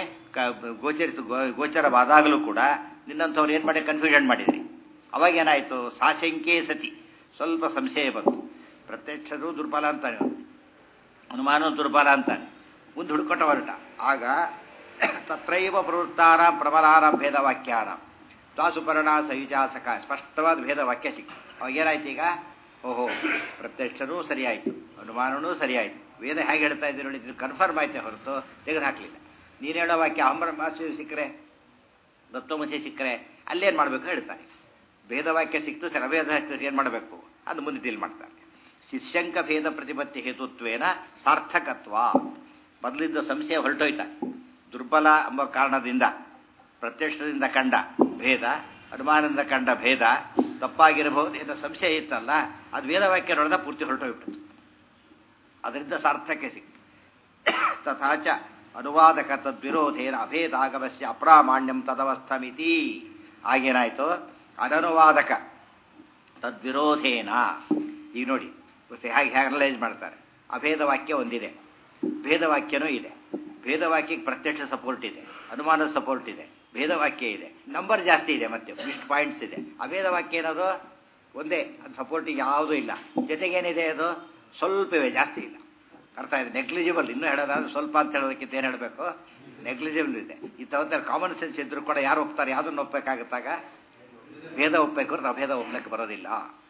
ಗೋಚರವಾದಾಗಲೂ ಕೂಡ ನಿನ್ನಂಥವ್ರು ಏನು ಮಾಡಿ ಕನ್ಫ್ಯೂಷನ್ ಮಾಡಿದ್ರಿ. ಅವಾಗೇನಾಯಿತು, ಸಾಶಂಕೆ ಸತಿ ಸ್ವಲ್ಪ ಸಂಶಯ ಬಂತು. ಪ್ರತ್ಯಕ್ಷರು ದುರ್ಬಲ ಅಂತಾನೆ, ಅನುಮಾನ ದುರ್ಬಲ ಅಂತಾನೆ, ಮುಂದೆ ಹುಡುಕೊಟ್ಟ ಹೊರಟ. ಆಗ ತತ್ರೈವ ಪ್ರವೃತ್ತಾನಾಂ ಪ್ರಬಲಾನಾಂ ಭೇದವಾಕ್ಯಾನ ದಾಸುಪರ್ಣ ಸಯುಜಾಸಕ ಸ್ಪಷ್ಟವಾದ ಭೇದವಾಕ್ಯ ಸಿಕ್ತು. ಅವಾಗೇನಾಯ್ತು, ಈಗ ಓಹೋ ಪ್ರತ್ಯಕ್ಷನೂ ಸರಿಯಾಯಿತು, ಅನುಮಾನವೂ ಸರಿಯಾಯಿತು, ವೇದ ಹೇಗೆ ಹೇಳ್ತಾ ಇದ್ದೀರಿ ನೋಡಿ ಕನ್ಫರ್ಮ್ ಆಯ್ತೆ ಹೊರತು ತೆಗೆದು ಹಾಕಲಿಲ್ಲ. ನೀನು ಹೇಳೋ ವಾಕ್ಯ ಅಮರಮಾಸು ಸಿಕ್ಕರೆ ದತ್ತೋಮಸಿ ಸಿಕ್ಕರೆ ಅಲ್ಲೇನು ಮಾಡಬೇಕು ಹೇಳ್ತಾರೆ. ಭೇದವಾಕ್ಯ ಸಿಕ್ತು ಸರ್, ಅಭೇದ ಏನು ಮಾಡಬೇಕು ಅದು ಮುಂದೆ ಡೀಲ್ ಮಾಡ್ತಾರೆ. ಶಿಷ್ಯಂಕ ಭೇದ ಪ್ರತಿಪತ್ತಿ ಹೇತುತ್ವೇನ ಸಾರ್ಥಕತ್ವ. ಮೊದಲಿದ್ದ ಸಂಶಯ ಹೊರಟೋಯ್ತಾರೆ. ದುರ್ಬಲ ಎಂಬ ಕಾರಣದಿಂದ ಪ್ರತ್ಯಕ್ಷದಿಂದ ಕಂಡ ಭೇದ, ಅನುಮಾನದಿಂದ ಕಂಡ ಭೇದ ತಪ್ಪಾಗಿರಬಹುದು ಅಂತ ಸಂಶಯ ಇತ್ತಲ್ಲ, ಅದು ವೇದವಾಕ್ಯ ನೋಡಿದ ಪೂರ್ತಿ ಹೊರಟೋಗ್ಬಿಟ್ಟು ಅದರಿಂದ ಸಾರ್ಥಕ್ಯ ಸಿಕ್ತು. ತಥಾಚ ಅನುವಾದಕ ತದ್ವಿರೋಧೇನ ಅಭೇದಾಗಮಸ್ಯ ಅಪ್ರಾಮಾಣ್ಯಂ ತದವಸ್ಥಮಿತಿ. ಆಗೇನಾಯಿತು, ಅನನುವಾದಕ ತದ್ವಿರೋಧೇನ. ಈಗ ನೋಡಿ ಹೇಗೆ ಅನಲೈಸ್ ಮಾಡ್ತಾರೆ. ಅಭೇದವಾಕ್ಯ ಒಂದಿದೆ, ಭೇದವಾಕ್ಯನೂ ಇದೆ. ಭೇದವಾಕ್ಯಕ್ಕೆ ಪ್ರತ್ಯಕ್ಷ ಸಪೋರ್ಟ್ ಇದೆ, ಅನುಮಾನದ ಸಪೋರ್ಟ್ ಇದೆ, ಭೇದವಾಕ್ಯ ಇದೆ, ನಂಬರ್ ಜಾಸ್ತಿ ಇದೆ, ಮತ್ತೆ ಇಷ್ಟು ಪಾಯಿಂಟ್ಸ್ ಇದೆ. ಅಭೇದವಾಕ್ಯ ಏನದು ಒಂದೇ, ಅದು ಸಪೋರ್ಟಿಗೆ ಯಾವುದೂ ಇಲ್ಲ. ಜೊತೆಗೇನಿದೆ, ಅದು ಸ್ವಲ್ಪವೇ, ಜಾಸ್ತಿ ಇಲ್ಲ. ಅರ್ಥ ಇದೆ, ನೆಗ್ಲಿಜಿಬಲ್. ಇನ್ನೂ ಹೇಳೋದಾದ್ರೆ ಸ್ವಲ್ಪ ಅಂತ ಹೇಳೋದಕ್ಕಿಂತ ಏನು ಹೇಳಬೇಕು, ನೆಗ್ಲಿಜಿಬಲ್ ಇದೆ. ಇಂಥವಂತ ಕಾಮನ್ ಸೆನ್ಸ್ ಇದ್ರೂ ಕೂಡ ಯಾರು ಒಪ್ತಾರೆ, ಯಾವುದನ್ನು ಒಪ್ಪಬೇಕಾಗುತ್ತಾಗ ಭೇದ ಒಪ್ಪಬೇಕು, ಅಭೇದ ಒಪ್ಪಲಿಕ್ಕೆ ಬರೋದಿಲ್ಲ.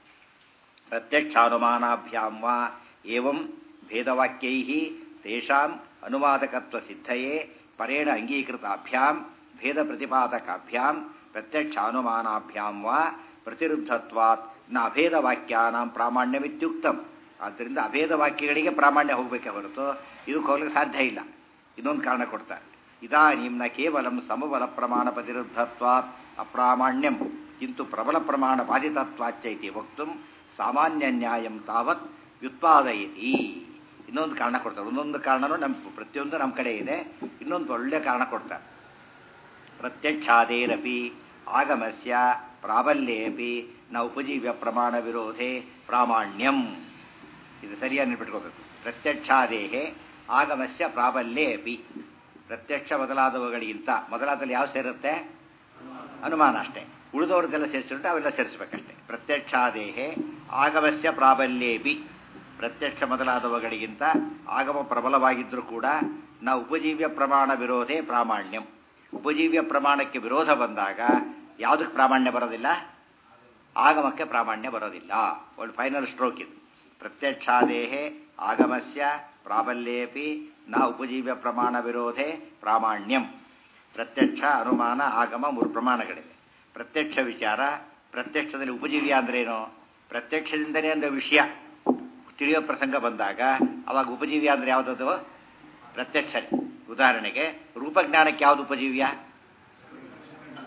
ಪ್ರತ್ಯಕ್ಷಾನುಮಾನಾಭ್ಯಾಂ ವಾ ಏವಂ ಭೇದವಾಕ್ಯೈ ತೇಷಾಂ ಅನುವಾದಕತ್ವ ಸಿದ್ಧಯೇ ಪರೇಣ ಅಂಗೀಕೃತಾಭ್ಯಾಂ ಭೇದ ಪ್ರತಿಪಾದಕಾಭ್ಯಾಂ ಪ್ರತ್ಯಕ್ಷಾನುಮಾನಾಭ್ಯಾಂ ವಾ ಪ್ರತಿರುದ್ಧತ್ವಾತ್ ನ ಅಭೇದವಾಕ್ಯಾನಾಂ ಪ್ರಾಮಾಣ್ಯಮಿತ್ಯುಕ್ತಂ. ಆದ್ದರಿಂದ ಅಭೇದ ವಾಕ್ಯಗಳಿಗೆ ಪ್ರಾಮಾಣ್ಯ ಹೋಗಬೇಕೆ ಹೊರತು ಇದಕ್ಕೆ ಹೋಗ್ಲಿಕ್ಕೆ ಸಾಧ್ಯ ಇಲ್ಲ. ಇನ್ನೊಂದು ಕಾರಣ ಕೊಡ್ತಾರೆ. ಇದಾನೀಂನ ಕೇವಲಂ ಸಮಬಲ ಪ್ರಮಾಣ ಪ್ರತಿರುದ್ಧತ್ವಾತ್ ಅಪ್ರಾಮಾಣ್ಯಂ ಕಿಂತು ಪ್ರಬಲ ಪ್ರಮಾಣ ಬಾಧಿತತ್ವಾಚ್ಚೈತಿ ವಕ್ತುಂ ಸಾಮಾನ್ಯ ನ್ಯಾಯಂ ತಾವತ್ ವ್ಯುತ್ಪಾದಯತಿ. ಇನ್ನೊಂದು ಕಾರಣ ಕೊಡ್ತಾರೆ. ಒಂದೊಂದು ಕಾರಣನೂ ನಮ್ಮ ಪ್ರತಿಯೊಂದು ನಮ್ಮ ಕಡೆ ಇದೆ. ಇನ್ನೊಂದು ಒಳ್ಳೆಯ ಕಾರಣ ಕೊಡ್ತಾರೆ. ಪ್ರತ್ಯಕ್ಷಾದೇರಪಿ ಆಗಮಸ್ಯ ಪ್ರಾಬಲ್ಯೇಪಿ ನ ಉಪಜೀವ್ಯ ಪ್ರಮಾಣ ವಿರೋಧೆ ಪ್ರಾಮಾಣ್ಯಂ. ಇದು ಸರಿಯಾಗಿ ನೆನಪಿಟ್ಕೋಬೇಕು. ಪ್ರತ್ಯಕ್ಷಾದೇಹೆ ಆಗಮಸ್ಯ ಪ್ರಾಬಲ್ಯೇ ಅಪಿ. ಪ್ರತ್ಯಕ್ಷ ಮೊದಲಾದವುಗಳಿಗಿಂತ ಮೊದಲಾದಲ್ಲಿ ಯಾವ ಸೇರುತ್ತೆ, ಅನುಮಾನ ಅಷ್ಟೇ. ಉಳಿದವ್ರದ್ದೆಲ್ಲ ಸೇರಿಸಿಬಿಟ್ಟು ಅವೆಲ್ಲ ಸೇರಿಸಬೇಕಷ್ಟೇ. ಪ್ರತ್ಯಕ್ಷಾದೇಹೆ ಆಗಮಸ್ಯ ಪ್ರಾಬಲ್ಯೇಪಿ. ಪ್ರತ್ಯಕ್ಷ ಮೊದಲಾದವುಗಳಿಗಿಂತ ಆಗಮ ಪ್ರಬಲವಾಗಿದ್ದರೂ ಕೂಡ ನಾವು ಉಪಜೀವ್ಯ ಪ್ರಮಾಣ ವಿರೋಧೇ ಪ್ರಾಮಾಣ್ಯಂ. ಉಪಜೀವ್ಯ ಪ್ರಮಾಣಕ್ಕೆ ವಿರೋಧ ಬಂದಾಗ ಯಾವುದಕ್ಕೆ ಪ್ರಾಮಾಣ್ಯ ಬರೋದಿಲ್ಲ, ಆಗಮಕ್ಕೆ ಪ್ರಾಮಾಣ್ಯ ಬರೋದಿಲ್ಲ. ಒಂದು ಫೈನಲ್ ಸ್ಟ್ರೋಕ್ ಇದು. ಪ್ರತ್ಯಕ್ಷಾದೇಹೆ ಆಗಮಸ್ಯ ಪ್ರಾಬಲ್ಯೇಪಿ ನ ಉಪಜೀವ್ಯ ಪ್ರಮಾಣ ವಿರೋಧೆ ಪ್ರಾಮಾಣ್ಯಂ. ಪ್ರತ್ಯಕ್ಷ, ಅನುಮಾನ, ಆಗಮ ಮೂರು ಪ್ರಮಾಣಗಳಿವೆ. ಪ್ರತ್ಯಕ್ಷ ವಿಚಾರ, ಪ್ರತ್ಯಕ್ಷದಲ್ಲಿ ಉಪಜೀವ್ಯ ಅಂದ್ರೇನು, ಪ್ರತ್ಯಕ್ಷದಿಂದಲೇ ಅಂದ್ರೆ ವಿಷಯ ತಿಳಿಯೋ ಪ್ರಸಂಗ ಬಂದಾಗ ಅವಾಗ ಉಪಜೀವ್ಯ ಅಂದ್ರೆ ಯಾವುದದು, ಪ್ರತ್ಯಕ್ಷ. ಉದಾಹರಣೆಗೆ ರೂಪಜ್ಞಾನಕ್ಕೆ ಯಾವುದು ಉಪಜೀವ್ಯ,